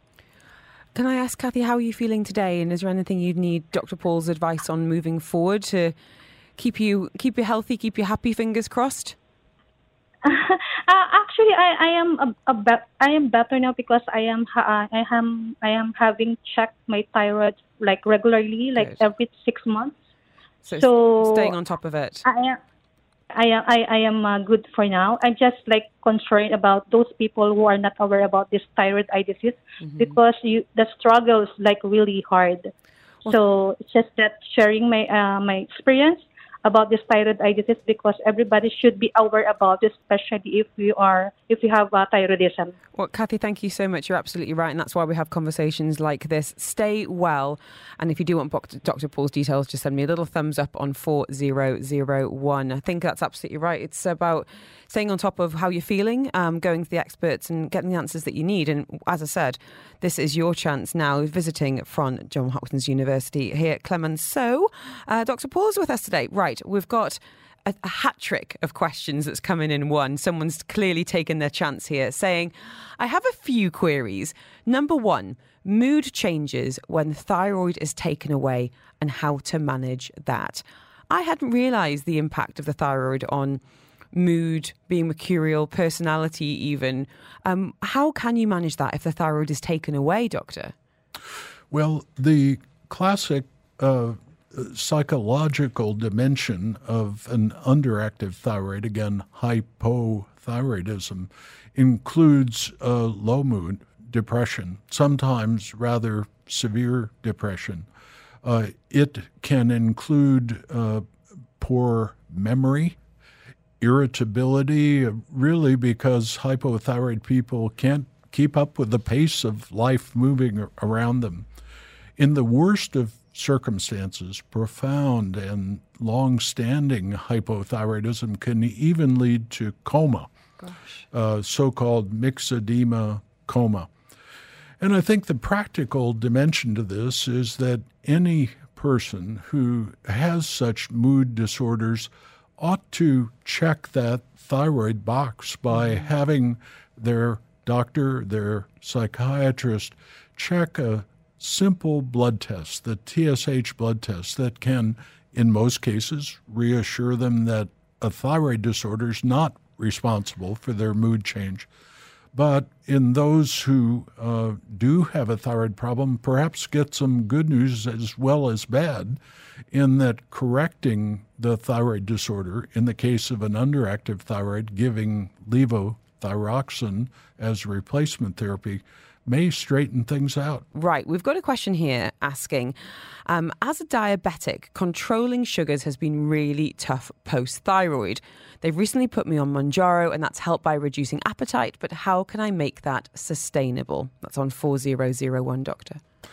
Can I ask, Kathy, how are you feeling today? And is there anything you'd need Doctor Paul's advice on moving forward to keep you keep you healthy, keep you happy, fingers crossed? Uh, actually, I, I am a, a be- I am better now because I am ha- I am I am having checked my thyroid like regularly, like Good. every six months. So, So staying on top of it. I am, I am, I, I am uh, good for now. I'm just like concerned about those people who are not aware about this thyroid eye disease mm-hmm. because you the struggle is like really hard. Well, so it's just that sharing my uh, my experience about this thyroid eye disease because everybody should be aware about this, especially if we are if we have uh, thyroidism. Well, Kathy, thank you so much. You're absolutely right, and that's why we have conversations like this. Stay well, and if you do want Doctor Paul's details, just send me a little thumbs up on four zero zero one. I think that's absolutely right. It's about staying on top of how you're feeling, um, going to the experts and getting the answers that you need. And as I said, this is your chance now, visiting from Johns Hopkins University here at Clemenceau. Uh, Doctor Paul's with us today. Right, we've got a, a hat trick of questions that's coming in one. Someone's clearly taken their chance here, saying, I have a few queries. Number one, mood changes when thyroid is taken away and how to manage that. I hadn't realised the impact of the thyroid on mood, being mercurial, personality even. Um, how can you manage that if the thyroid is taken away, Doctor? Well, the classic uh, psychological dimension of an underactive thyroid, again, hypothyroidism, includes uh, low mood, depression, sometimes rather severe depression. Uh, it can include uh, poor memory, irritability, really because hypothyroid people can't keep up with the pace of life moving around them. In the worst of circumstances, profound and long-standing hypothyroidism can even lead to coma, uh, so-called myxedema coma. And I think the practical dimension to this is that any person who has such mood disorders ought to check that thyroid box by mm-hmm. having their doctor, their psychiatrist, check a simple blood test, the T S H blood test, that can, in most cases, reassure them that a thyroid disorder is not responsible for their mood change. But in those who uh, do have a thyroid problem, perhaps get some good news as well as bad, in that correcting the thyroid disorder, in the case of an underactive thyroid, giving levothyroxine as replacement therapy may straighten things out. Right. We've got a question here asking, um, as a diabetic, controlling sugars has been really tough post-thyroid. They've recently put me on Mounjaro, and that's helped by reducing appetite, but how can I make that sustainable? That's on four zero zero one, doctor.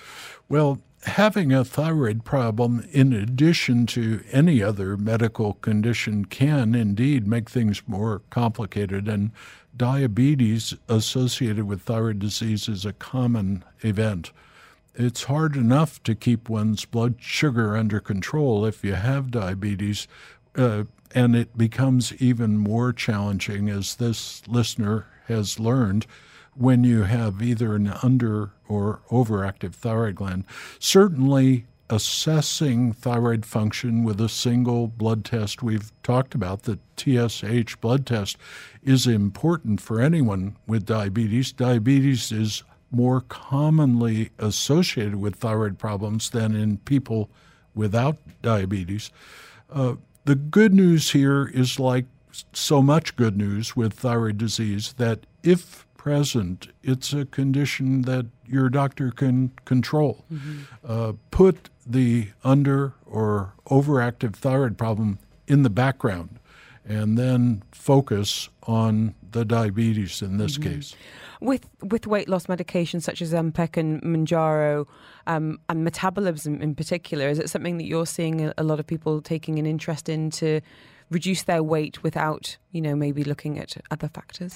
Well, having a thyroid problem, in addition to any other medical condition, can indeed make things more complicated, and diabetes associated with thyroid disease is a common event. It's hard enough to keep one's blood sugar under control if you have diabetes, uh, and it becomes even more challenging, as this listener has learned, when you have either an under or overactive thyroid gland. Certainly, assessing thyroid function with a single blood test we've talked about, the T S H blood test, is important for anyone with diabetes. Diabetes is more commonly associated with thyroid problems than in people without diabetes. Uh, the good news here is, like so much good news with thyroid disease, that if present, it's a condition that your doctor can control. Mm-hmm. Uh, put the under or overactive thyroid problem in the background, and then focus on the diabetes in this mm-hmm. case. With with weight loss medications such as Ozempic and Mounjaro, um, and metabolism in particular, is it something that you're seeing a, a lot of people taking an interest in to reduce their weight without, you know, maybe looking at other factors?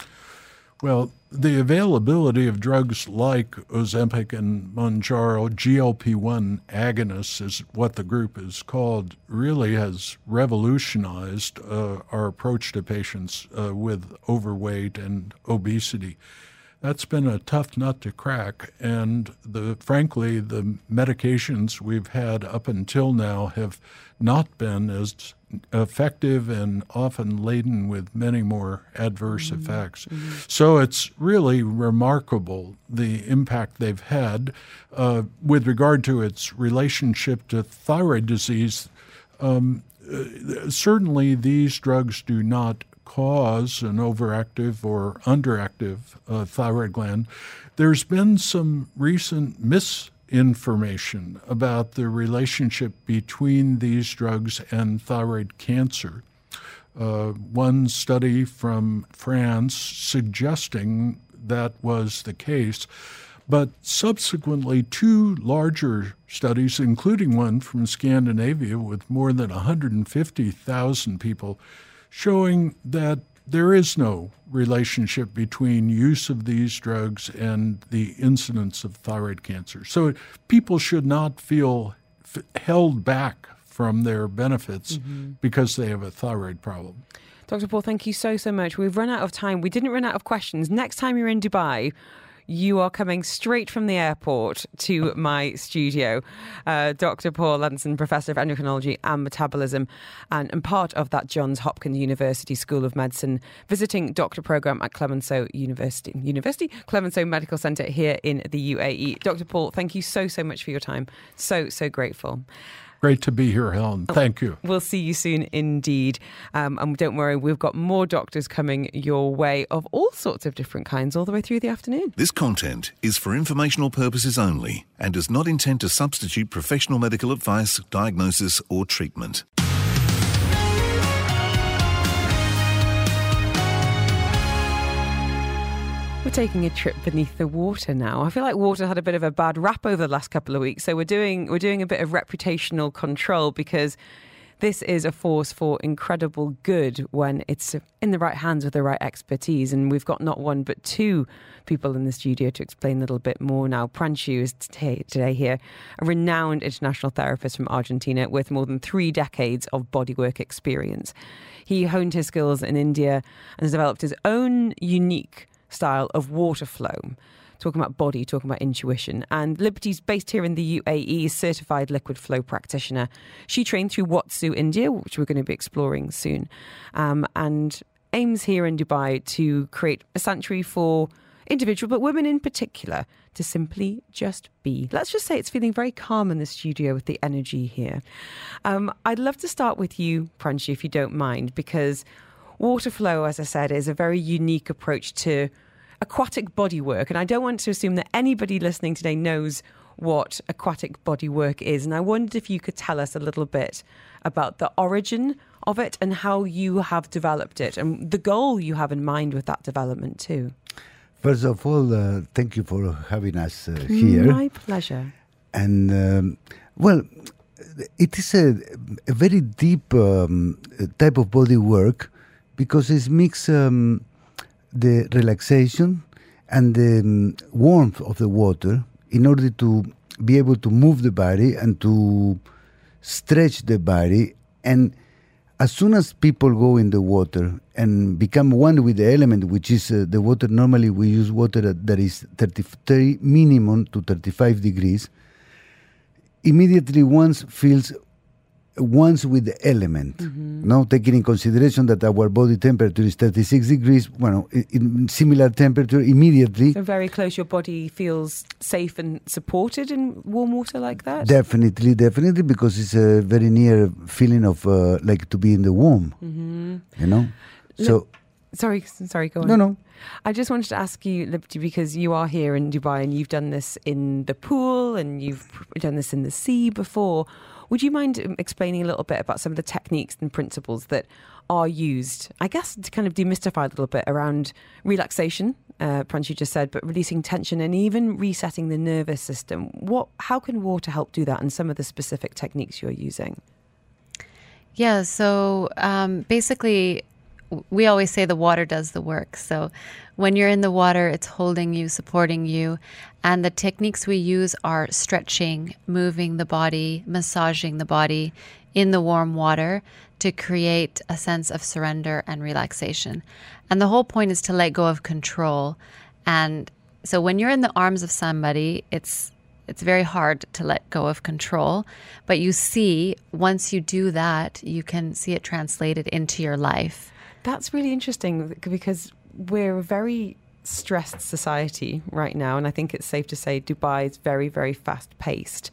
Well, the availability of drugs like Ozempic and Mounjaro, G L P one agonists is what the group is called, really has revolutionized uh, our approach to patients uh, with overweight and obesity. That's been a tough nut to crack, and the frankly, the medications we've had up until now have not been as effective and often laden with many more adverse mm-hmm. effects. Mm-hmm. So it's really remarkable the impact they've had. Uh, with regard to its relationship to thyroid disease, um, uh, certainly these drugs do not cause an overactive or underactive uh, thyroid gland. There's been some recent misinformation about the relationship between these drugs and thyroid cancer. Uh, one study from France suggesting that was the case, but subsequently two larger studies, including one from Scandinavia with more than one hundred fifty thousand people, showing that there is no relationship between use of these drugs and the incidence of thyroid cancer. So people should not feel f- held back from their benefits mm-hmm. because they have a thyroid problem. Doctor Paul, thank you so, so much. We've run out of time. We didn't run out of questions. Next time you're in Dubai, you are coming straight from the airport to my studio. Uh, Doctor Paul Lunson, Professor of Endocrinology and Metabolism, and, and part of that Johns Hopkins University School of Medicine, visiting doctor program at Clemenceau University, University Clemenceau Medical Centre here in the U A E. Doctor Paul, thank you so, so much for your time. So, so grateful. Great to be here, Helen. Thank you. We'll see you soon indeed. Um, and don't worry, we've got more doctors coming your way of all sorts of different kinds all the way through the afternoon. This content is for informational purposes only and does not intend to substitute professional medical advice, diagnosis or treatment. We're taking a trip beneath the water now. I feel like water had a bit of a bad rap over the last couple of weeks, so we're doing we're doing a bit of reputational control, because this is a force for incredible good when it's in the right hands with the right expertise. And we've got not one but two people in the studio to explain a little bit more now. Pranchu is today, today here, a renowned international therapist from Argentina with more than three decades of bodywork experience. He honed his skills in India and has developed his own unique style of water flow, talking about body, talking about intuition. And Liberty's based here in the U A E, certified liquid flow practitioner. She trained through Watsu India, which we're going to be exploring soon, um, and aims here in Dubai to create a sanctuary for individual, but women in particular, to simply just be. Let's just say it's feeling very calm in the studio with the energy here. Um, I'd love to start with you, Pranshi, if you don't mind, because water flow, as I said, is a very unique approach to aquatic body work. And I don't want to assume that anybody listening today knows what aquatic body work is. And I wondered if you could tell us a little bit about the origin of it and how you have developed it and the goal you have in mind with that development too. First of all, uh, thank you for having us uh, here. My pleasure. And, um, well, it is a, a very deep um, type of body work because it mixes um, the relaxation and the um, warmth of the water in order to be able to move the body and to stretch the body. And as soon as people go in the water and become one with the element, which is uh, the water, normally we use water that, that is thirty, thirty minimum to thirty-five degrees, immediately one feels once with the element. Mm-hmm. Now, taking in consideration that our body temperature is thirty-six degrees, well, in similar temperature, immediately. So very close, your body feels safe and supported in warm water like that? Definitely, definitely, because it's a very near feeling of uh, like to be in the warm, mm-hmm. you know? Look, so. Sorry, sorry, go on. No, no. I just wanted to ask you, Liberty, because you are here in Dubai and you've done this in the pool and you've done this in the sea before. Would you mind explaining a little bit about some of the techniques and principles that are used, I guess, to kind of demystify a little bit around relaxation, uh, Pranshi just said, but releasing tension and even resetting the nervous system? What, how can water help do that and some of the specific techniques you're using? Yeah, so um, basically, we always say the water does the work. So when you're in the water, it's holding you, supporting you. And the techniques we use are stretching, moving the body, massaging the body in the warm water to create a sense of surrender and relaxation. And the whole point is to let go of control. And so when you're in the arms of somebody, it's it's very hard to let go of control. But you see, once you do that, you can see it translated into your life. That's really interesting because we're a very stressed society right now. And I think it's safe to say Dubai is very, very fast paced.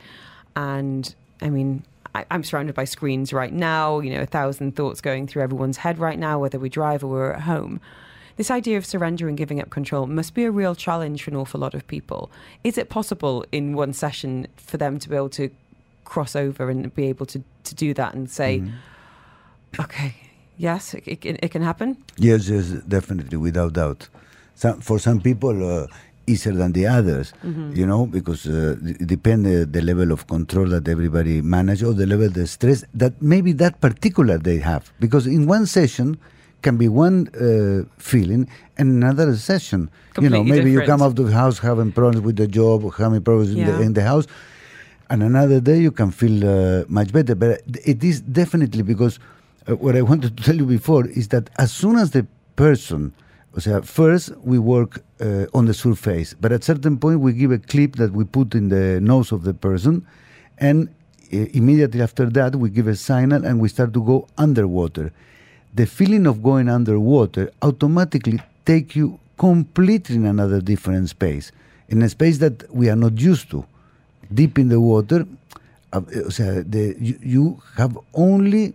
And I mean, I, I'm surrounded by screens right now, you know, a thousand thoughts going through everyone's head right now, whether we drive or we're at home. This idea of surrender and giving up control must be a real challenge for an awful lot of people. Is it possible in one session for them to be able to cross over and be able to, to do that and say, mm-hmm. okay, yes, it, it, it can happen? Yes, yes, definitely, without doubt. Some, for some people, uh, easier than the others, mm-hmm. you know, because uh, it depends the, the level of control that everybody manages or the level of stress that maybe that particular they have. Because in one session can be one uh, feeling and another session. Completely you know, maybe different. You come out of the house having problems with the job or having problems yeah. in, the, in the house, and another day you can feel uh, much better. But it is definitely because uh, what I wanted to tell you before is that as soon as the person, so first we work uh, on the surface, but at a certain point we give a clip that we put in the nose of the person, and uh, immediately after that we give a signal and we start to go underwater. The feeling of going underwater automatically take you completely in another different space, in a space that we are not used to. Deep in the water, uh, so the, you, you have only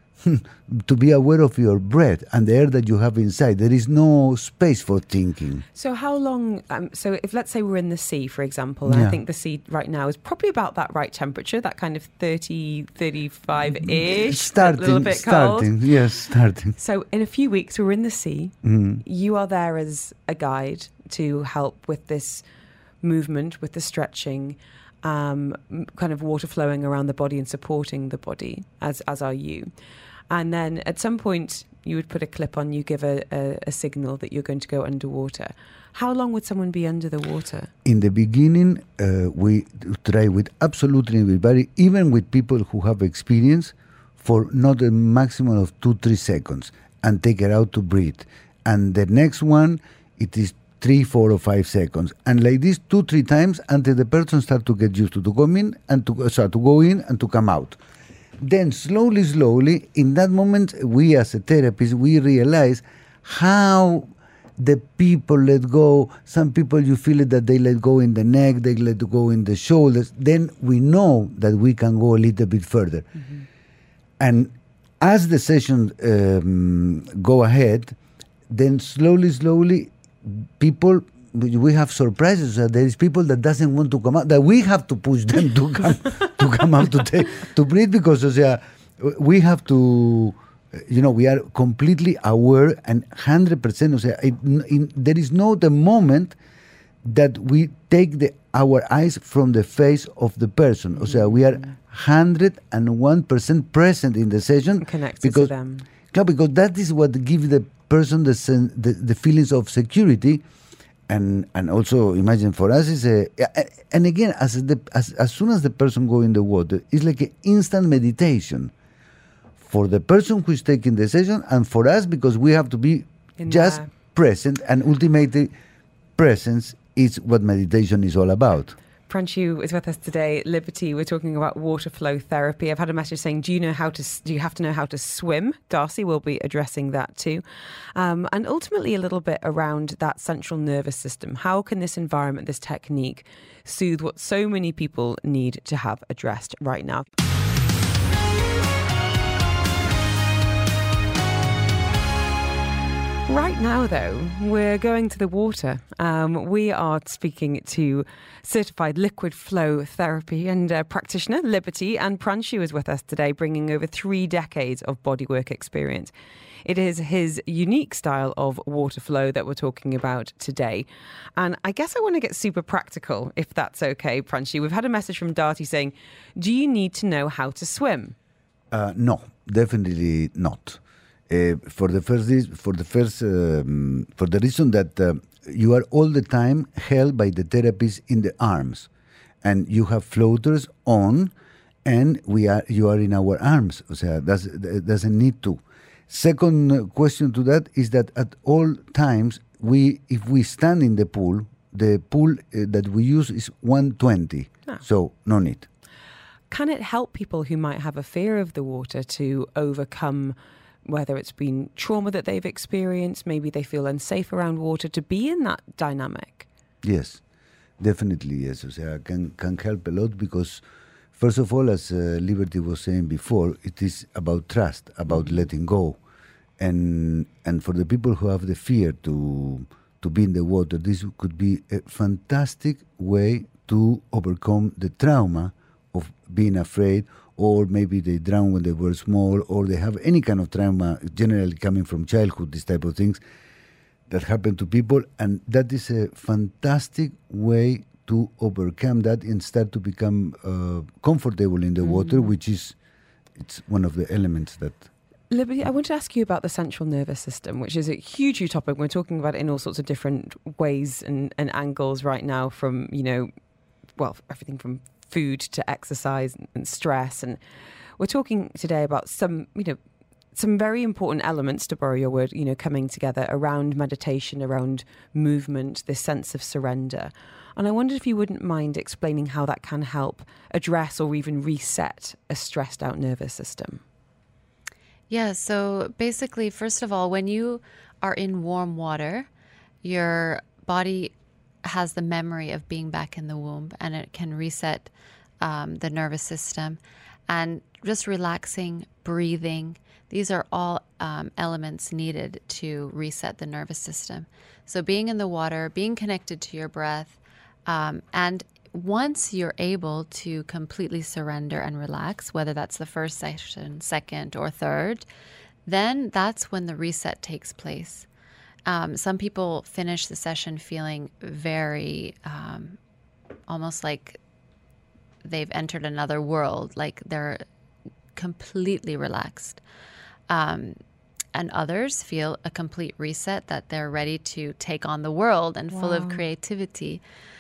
to be aware of your breath and the air that you have inside. There is no space for thinking. So how long, um, so if let's say we're in the sea, for example, and yeah. I think the sea right now is probably about that right temperature, that kind of thirty, thirty-five-ish, starting, a little bit starting, cold. Yes, starting. So in a few weeks, we're in the sea. Mm. You are there as a guide to help with this movement, with the stretching, um, kind of water flowing around the body and supporting the body, as as are you. And then at some point, you would put a clip on, you give a, a, a signal that you're going to go underwater. How long would someone be under the water? In the beginning, uh, we try with absolutely everybody, even with people who have experience, for not a maximum of two, three seconds, and take it out to breathe. And the next one, it is three, four, or five seconds. And like this, two, three times until the person starts to get used to, to come in and to, sorry, to go in and to come out. Then slowly, slowly, in that moment, we as a therapist, we realize how the people let go. Some people, you feel it that they let go in the neck, they let go in the shoulders. Then we know that we can go a little bit further. Mm-hmm. And as the session um, go ahead, then slowly, slowly, people, we have surprises. Uh, there is people that doesn't want to come out, that we have to push them to come to come out to take to breathe, because uh, we have to, you know, we are completely aware and one hundred percent. Uh, it, in, there is no the moment that we take the our eyes from the face of the person. Mm-hmm. So we are one hundred one percent present in the session, connected because, to them. Because that is what gives the person the, sen- the the feelings of security. And and also imagine for us is a and again as the as, as soon as the person go in the water, it's like an instant meditation for the person who is taking the session and for us, because we have to be in just there. Present, and ultimately presence is what meditation is all about. Pranshu is with us today. Liberty, we're talking about water flow therapy. I've had a message saying, do you know how to, do you have to know how to swim? Darcy will be addressing that too. Um, and ultimately a little bit around that central nervous system. How can this environment, this technique, soothe what so many people need to have addressed right now? Right now, though, we're going to the water. Um, we are speaking to certified liquid flow therapy and uh, practitioner Liberty, and Pranshu is with us today, bringing over three decades of bodywork experience. It is his unique style of water flow that we're talking about today. And I guess I want to get super practical, if that's okay, Pranshu. We've had a message from Darty saying, do you need to know how to swim? Uh, no, definitely not. Uh, for the first, for the first, um, for the reason that uh, you are all the time held by the therapist in the arms, and you have floaters on, and we are you are in our arms. O sea, that's, that doesn't need to. Second question to that is that at all times we, if we stand in the pool, the pool uh, that we use is one twenty, ah. So no need. Can it help people who might have a fear of the water to overcome, whether it's been trauma that they've experienced, maybe they feel unsafe around water, to be in that dynamic? Yes, definitely yes. O sea, can can help a lot, because first of all, as uh, Liberty was saying before, it is about trust, about mm-hmm. letting go, and and for the people who have the fear to to be in the water, this could be a fantastic way to overcome the trauma of being afraid. Or maybe they drowned when they were small, or they have any kind of trauma, generally coming from childhood, these type of things that happen to people. And that is a fantastic way to overcome that and start to become uh, comfortable in the mm-hmm. water, which is it's one of the elements that... Liberty, I want to ask you about the central nervous system, which is a huge, huge topic. We're talking about it in all sorts of different ways and, and angles right now, from, you know, well, everything from food to exercise and stress. And we're talking today about some, you know, some very important elements, to borrow your word, you know, coming together around meditation, around movement, this sense of surrender. And I wondered if you wouldn't mind explaining how that can help address or even reset a stressed out nervous system. Yeah, so basically, first of all, when you are in warm water, your body has the memory of being back in the womb, and it can reset um, the nervous system. And just relaxing, breathing, these are all um, elements needed to reset the nervous system. So being in the water, being connected to your breath, um, and once you're able to completely surrender and relax, whether that's the first session, second, or third, then that's when the reset takes place. Um, some people finish the session feeling very, um, almost like they've entered another world, like they're completely relaxed. Um, and others feel a complete reset, that they're ready to take on the world and wow. full of creativity.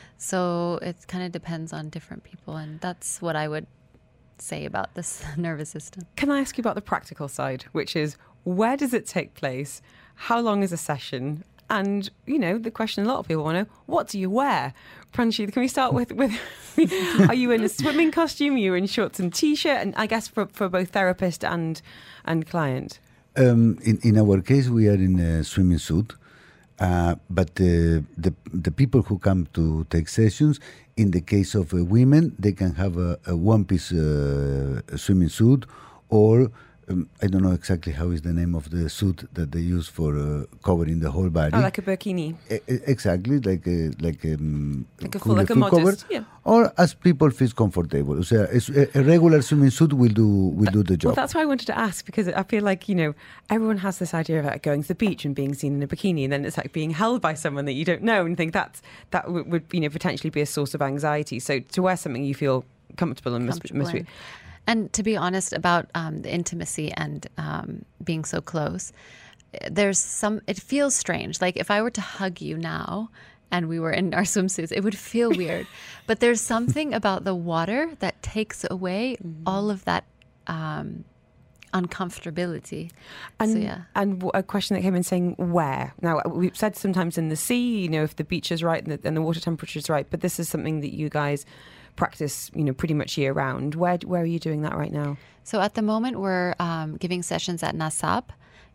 So it kind of depends on different people, and that's what I would say about this nervous system. Can I ask you about the practical side, which is, where does it take place? How long is a session? And, you know, the question a lot of people want to know, what do you wear? Pranshu, can we start with, with are you in a swimming costume? Are you in shorts and T-shirt? And I guess for, for both therapist and and client. Um, in, in our case, we are in a swimming suit. Uh, but the, the the people who come to take sessions, in the case of uh, women, they can have a, a one-piece uh, swimming suit, or um, I don't know exactly how is the name of the suit that they use for uh, covering the whole body. Oh, like a burkini. E- exactly, like a, like um, like a full, like a modest, yeah. Or as people feel comfortable. So a, a regular swimming suit will do will do the job. Well, that's why I wanted to ask, because I feel like, you know, everyone has this idea of like going to the beach and being seen in a bikini, and then it's like being held by someone that you don't know, and think that's that would, would you know potentially be a source of anxiety. So to wear something you feel comfortable and comfortable must, must in. be. And to be honest about um, the intimacy and um, being so close, there's some, it feels strange. Like if I were to hug you now and we were in our swimsuits, it would feel weird. But there's something about the water that takes away mm-hmm. all of that um, uncomfortability. And, so, yeah. and a question that came in saying where? Now, we've said sometimes in the sea, you know, if the beach is right and the, and the water temperature is right, but this is something that you guys practice, you know, pretty much year round. Where where are you doing that right now? So at the moment, we're um, giving sessions at Nasab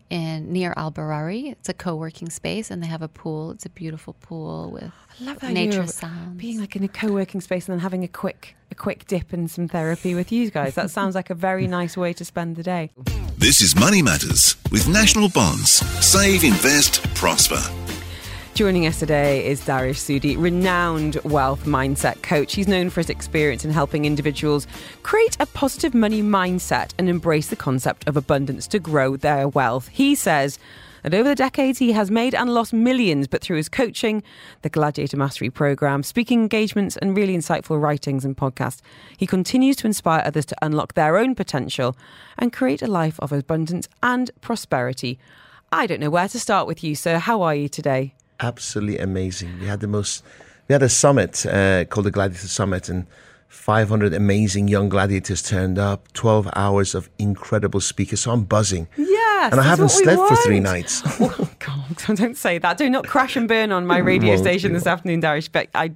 in near Al Barari. It's a co-working space, and they have a pool. It's a beautiful pool with I love that nature idea sounds. Being like in a co-working space and then having a quick a quick dip and some therapy with you guys. That sounds like a very nice way to spend the day. This is Money Matters with National Bonds. Save, invest, prosper. Joining us today is Dariush Sudi, renowned wealth mindset coach. He's known for his experience in helping individuals create a positive money mindset and embrace the concept of abundance to grow their wealth. He says that over the decades he has made and lost millions, but through his coaching, the Gladiator Mastery Programme, speaking engagements and really insightful writings and podcasts, he continues to inspire others to unlock their own potential and create a life of abundance and prosperity. I don't know where to start with you, sir. How are you today? Absolutely amazing. We had the most, we had a summit uh, called the Gladiator Summit, and five hundred amazing young gladiators turned up, twelve hours of incredible speakers. So I'm buzzing. Yes. And I haven't slept for three nights. Oh, God, don't say that. Do not crash and burn on my radio Won't station do. this afternoon, Dariush. But I,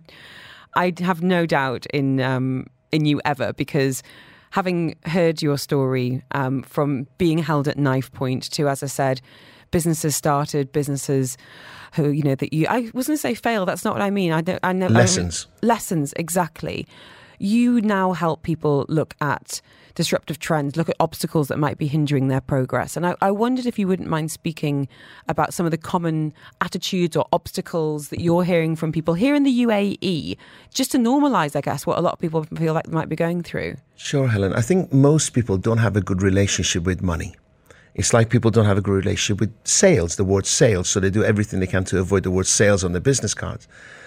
I have no doubt in um, in you ever, because having heard your story um, from being held at knife point to, as I said, businesses started, businesses who, you know, that you, I wasn't going to say fail, that's not what I mean. I don't, I know. Lessons. I, lessons, exactly. You now help people look at disruptive trends, look at obstacles that might be hindering their progress. And I, I wondered if you wouldn't mind speaking about some of the common attitudes or obstacles that you're hearing from people here in the U A E, just to normalise, I guess, what a lot of people feel like they might be going through. Sure, Helen. I think most people don't have a good relationship with money. It's like people don't have a good relationship with sales, the word sales. So they do everything they can to avoid the word sales on their business cards.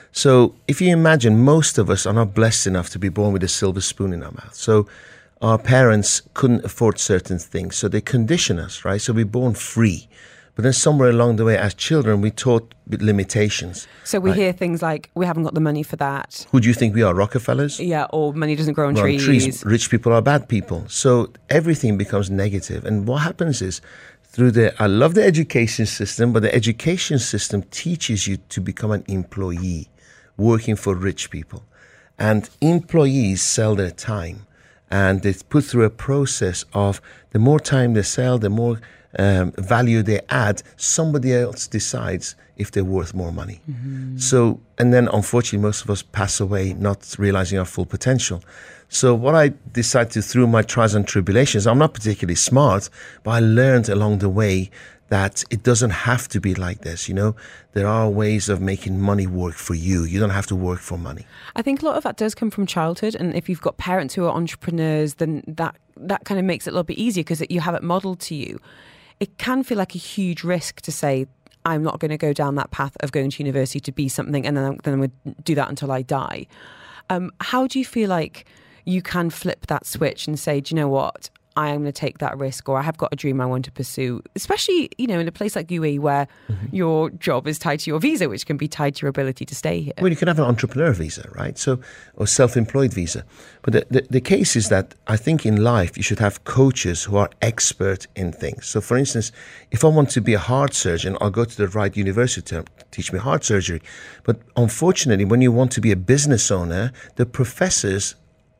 So if you imagine, most of us are not blessed enough to be born with a silver spoon in our mouth. So our parents couldn't afford certain things. So they condition us, right? So we're born free. But then somewhere along the way, as children, we taught with limitations. So we right? hear things like, we haven't got the money for that. Who do you think we are, Rockefellers? Yeah, or money doesn't grow on Grow trees. on trees. Rich people are bad people. So everything becomes negative. And what happens is, through the, I love the education system, but the education system teaches you to become an employee working for rich people. And employees sell their time. And they put through a process of the more time they sell, the more um, value they add, somebody else decides if they're worth more money. Mm-hmm. So, and then unfortunately, most of us pass away not realizing our full potential. So what I decided to, through my trials and tribulations, I'm not particularly smart, but I learned along the way that it doesn't have to be like this. You know, there are ways of making money work for you. You don't have to work for money. I think a lot of that does come from childhood. And if you've got parents who are entrepreneurs, then that, that kind of makes it a little bit easier because you have it modeled to you. It can feel like a huge risk to say, I'm not going to go down that path of going to university to be something, and then I'm, then I'm going to do that until I die. Um, how do you feel like you can flip that switch and say, do you know what? I am going to take that risk, or I have got a dream I want to pursue, especially, you know, in a place like U A E where mm-hmm. your job is tied to your visa, which can be tied to your ability to stay here. Well, you can have an entrepreneur visa, right? So, or self-employed visa. But the, the, the case is that I think in life you should have coaches who are expert in things. So, for instance, if I want to be a heart surgeon, I'll go to the right university to teach me heart surgery. But unfortunately, when you want to be a business owner, the professors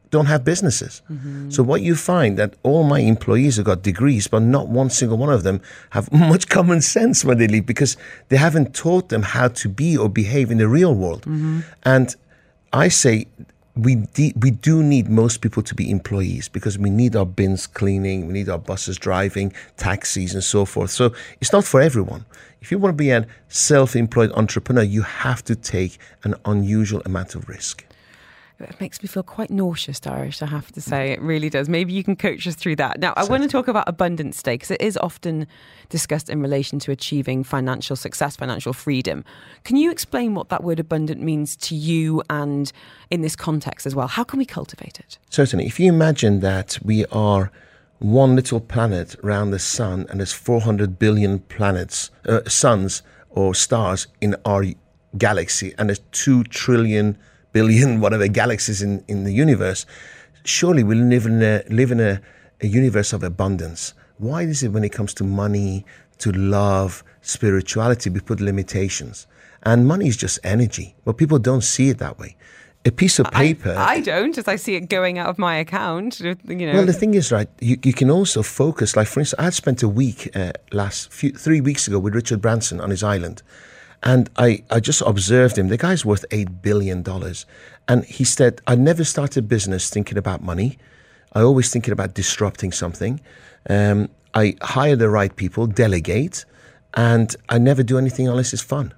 don't have businesses. Mm-hmm. So what you find that all my employees have got degrees, but not one single one of them have much common sense when they leave, because they haven't taught them how to be or behave in the real world. Mm-hmm. And I say we de- we do need most people to be employees, because we need our bins cleaning, we need our buses driving, taxis and so forth. So it's not for everyone. If you want to be a self-employed entrepreneur, you have to take an unusual amount of risk. It makes me feel quite nauseous, Darish, I have to say. It really does. Maybe you can coach us through that. Now, I want to talk about abundance today, because it is often discussed in relation to achieving financial success, financial freedom. Can you explain what that word abundant means to you, and in this context as well? How can we cultivate it? Certainly. If you imagine that we are one little planet around the sun, and there's four hundred billion planets, uh, suns or stars in our galaxy, and there's two trillion billion whatever galaxies in, in the universe, surely we live in a live in a, a universe of abundance. Why is it when it comes to money, to love, spirituality, we put limitations? And money is just energy. Well, people don't see it that way. A piece of paper. I, I don't, as I see it going out of my account. You know. Well, the thing is, right, you, you can also focus. Like, for instance, I had spent a week uh, last few, three weeks ago with Richard Branson on his island. And I, I just observed him. The guy's worth eight billion dollars. And he said, I never started business thinking about money. I always thinking about disrupting something. Um, I hire the right people, delegate, and I never do anything unless it's fun.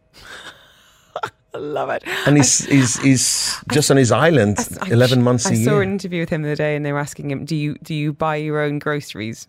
I love it. And he's, I, he's, he's just I, on his island I, eleven months I a year. I saw an interview with him the other day, and they were asking him, do you, do you buy your own groceries?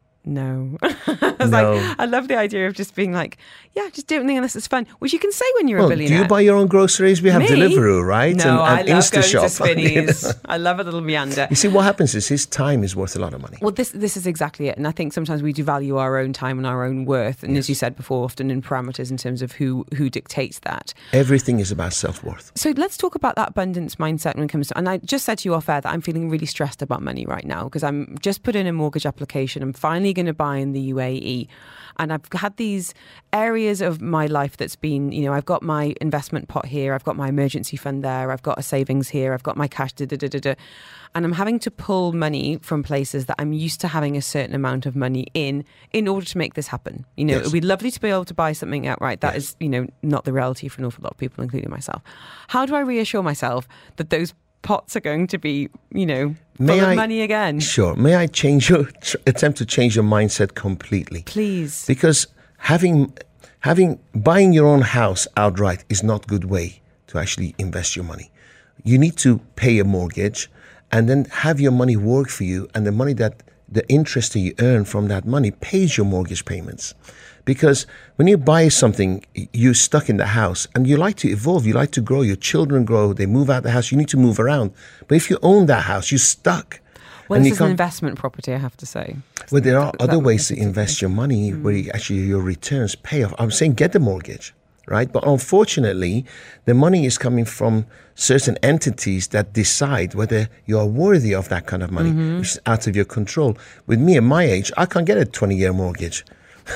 No. I was no. like, I love the idea of just being like, yeah, just do anything unless it's fun, which you can say when you're well, a billionaire. Do you buy your own groceries? We have Me? Deliveroo, right? No, and, and I love Instashop. going to Spinneys. You know? I love a little meander. You see, what happens is his time is worth a lot of money. Well, this this is exactly it. And I think sometimes we do value our own time and our own worth. And yes. as you said before, often in parameters in terms of who, who dictates that. Everything is about self-worth. So let's talk about that abundance mindset when it comes to, and I just said to you off air that I'm feeling really stressed about money right now, because I'm just put in a mortgage application. I'm finally going to buy in the U A E. And I've had these areas of my life that's been, you know, I've got my investment pot here, I've got my emergency fund there, I've got a savings here, I've got my cash, da, da, da, da, da. And I'm having to pull money from places that I'm used to having a certain amount of money in, in order to make this happen. You know, yes. It would be lovely to be able to buy something outright. That yes. is, you know, not the reality for an awful lot of people, including myself. How do I reassure myself that those pots are going to be, you know, full May of I, money again? Sure. May I change your tr- attempt to change your mindset completely? Please. Because having having buying your own house outright is not a good way to actually invest your money. You need to pay a mortgage and then have your money work for you, and the money that the interest that you earn from that money pays your mortgage payments. Because when you buy something, you're stuck in the house and you like to evolve, you like to grow, your children grow, they move out the house, you need to move around. But if you own that house, you're stuck. Well, and this you is an investment property, I have to say. Well, there are that, other that ways to invest your money mm. where you actually your returns pay off. I'm saying get the mortgage, right? But unfortunately, the money is coming from certain entities that decide whether you are worthy of that kind of money, mm-hmm. which is out of your control. With me at my age, I can't get a twenty-year mortgage.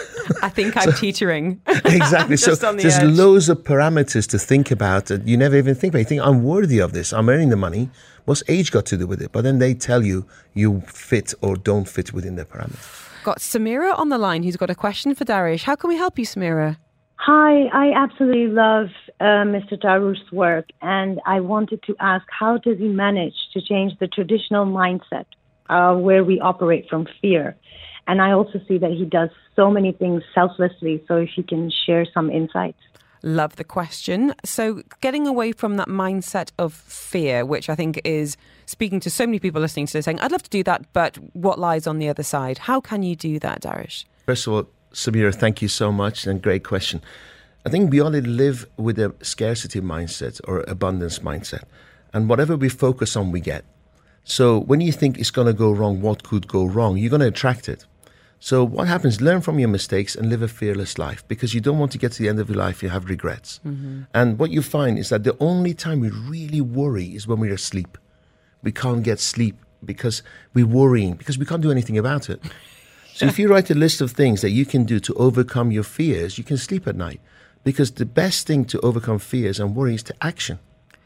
I think I'm so, teetering. Exactly. so the there's edge. loads of parameters to think about that you never even think about. You think, I'm worthy of this. I'm earning the money. What's age got to do with it? But then they tell you you fit or don't fit within their parameters. Got Samira on the line who's got a question for Darish. How can we help you, Samira? Hi, I absolutely love uh, Mister Darush's work, and I wanted to ask, how does he manage to change the traditional mindset uh, where we operate from fear? And I also see that he does so many things selflessly, so if you can share some insights. Love the question. So getting away from that mindset of fear, which I think is speaking to so many people listening to this saying, I'd love to do that, but what lies on the other side? How can you do that, Darish? First of all, Samira, thank you so much, and great question. I think we only live with a scarcity mindset or abundance mindset, and whatever we focus on, we get. So when you think it's going to go wrong, what could go wrong, you're going to attract it. So what happens, learn from your mistakes and live a fearless life, because you don't want to get to the end of your life, you have regrets. Mm-hmm. And what you find is that the only time we really worry is when we're asleep. We can't get sleep because we're worrying, because we can't do anything about it. So if you write a list of things that you can do to overcome your fears, you can sleep at night. Because the best thing to overcome fears and worry is to action.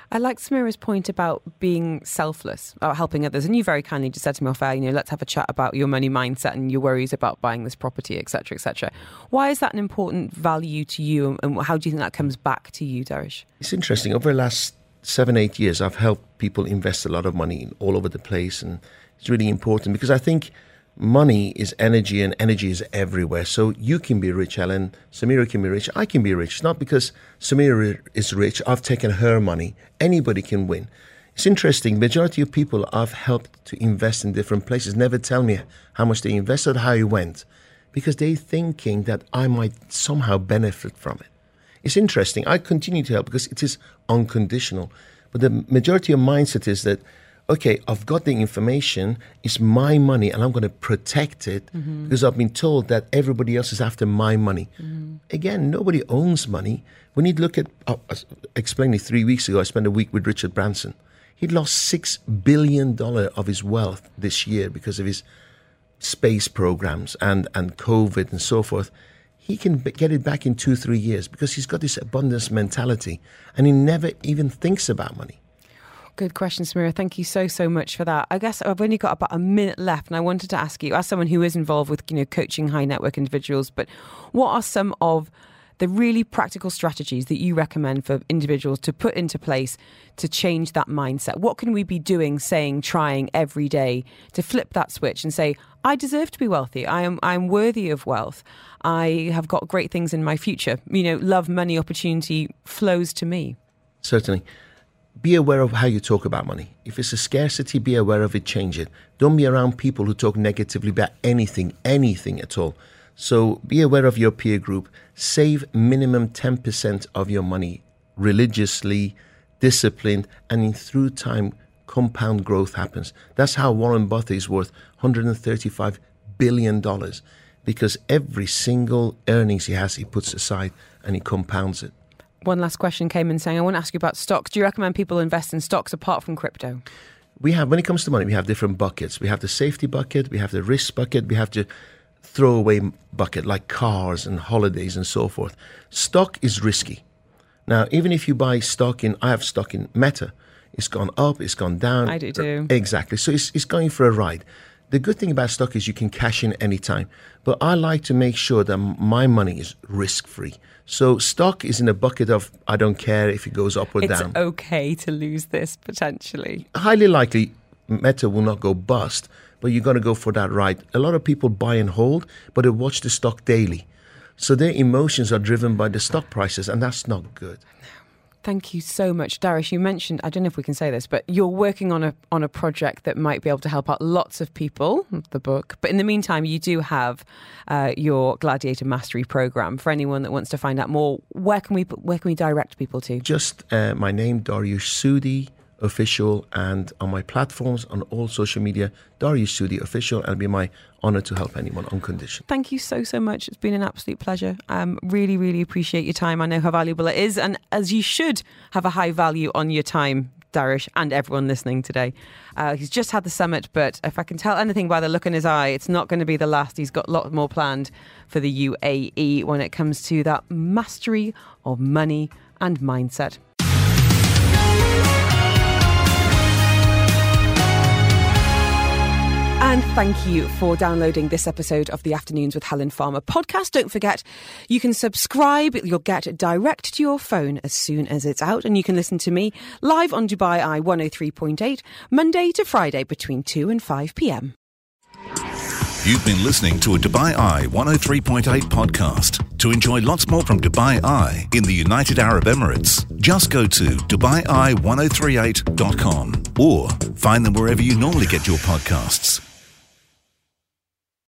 I like Samira's point about being selfless, about helping others. And you very kindly just said to me off air, you know, let's have a chat about your money mindset and your worries about buying this property, et cetera, et cetera. Why is that an important value to you? And how do you think that comes back to you, Darish? It's interesting. Over the last seven, eight years, I've helped people invest a lot of money in all over the place. And it's really important because I think money is energy and energy is everywhere. So you can be rich, Helen. Samira can be rich. I can be rich. It's not because Samira is rich, I've taken her money. Anybody can win. It's interesting. Majority of people I've helped to invest in different places never tell me how much they invested, how it went, because they're thinking that I might somehow benefit from it. It's interesting. I continue to help because it is unconditional. But the majority of mindset is that, okay, I've got the information, it's my money, and I'm going to protect it mm-hmm. because I've been told that everybody else is after my money. Mm-hmm. Again, nobody owns money. We need to look at, uh, I explained it three weeks ago, I spent a week with Richard Branson. He lost six billion dollars of his wealth this year because of his space programs and, and COVID and so forth. He can get it back in two, three years because he's got this abundance mentality and he never even thinks about money. Good question, Samira. Thank you so, so much for that. I guess I've only got about a minute left and I wanted to ask you, as someone who is involved with, you know, coaching high net worth individuals, but what are some of the really practical strategies that you recommend for individuals to put into place to change that mindset? What can we be doing, saying, trying every day to flip that switch and say, I deserve to be wealthy. I am I'm worthy of wealth. I have got great things in my future. You know, love, money, opportunity flows to me. Certainly. Be aware of how you talk about money. If it's a scarcity, be aware of it, change it. Don't be around people who talk negatively about anything, anything at all. So be aware of your peer group. Save minimum ten percent of your money religiously, disciplined, and in through time, compound growth happens. That's how Warren Buffett is worth one hundred thirty-five billion dollars, because every single earnings he has, he puts aside and he compounds it. One last question came in saying, I want to ask you about stocks. Do you recommend people invest in stocks apart from crypto? We have, when it comes to money, we have different buckets. We have the safety bucket, we have the risk bucket, we have the throwaway bucket like cars and holidays and so forth. Stock is risky. Now, even if you buy stock in, I have stock in Meta, it's gone up, it's gone down. I do too. Exactly. So it's, it's going for a ride. The good thing about stock is you can cash in anytime. But I like to make sure that my money is risk-free. So stock is in a bucket of, I don't care if it goes up or it's down. It's okay to lose this potentially. Highly likely Meta will not go bust, but you're going to go for that ride. A lot of people buy and hold, but they watch the stock daily. So their emotions are driven by the stock prices, and that's not good. Thank you so much. Darish, you mentioned, I don't know if we can say this, but you're working on a on a project that might be able to help out lots of people, the book. But in the meantime, you do have uh, your Gladiator Mastery program. For anyone that wants to find out more, where can we where can we direct people to? Just uh, my name, Dariush Sudi Official, and on my platforms, on all social media, Dariush Sudi Official, and it'll be my honour to help anyone on condition. Thank you so, so much. It's been an absolute pleasure. Um, really, really appreciate your time. I know how valuable it is, and as you should have a high value on your time, Darish, and everyone listening today. Uh, he's just had the summit, but if I can tell anything by the look in his eye, it's not going to be the last. He's got a lot more planned for the U A E when it comes to that mastery of money and mindset. And thank you for downloading this episode of the Afternoons with Helen Farmer podcast. Don't forget, you can subscribe. You'll get it direct to your phone as soon as it's out. And you can listen to me live on Dubai Eye one oh three point eight, Monday to Friday between two and five p.m. You've been listening to a Dubai Eye one oh three point eight podcast. To enjoy lots more from Dubai Eye in the United Arab Emirates, just go to dubai eye ten thirty-eight dot com or find them wherever you normally get your podcasts.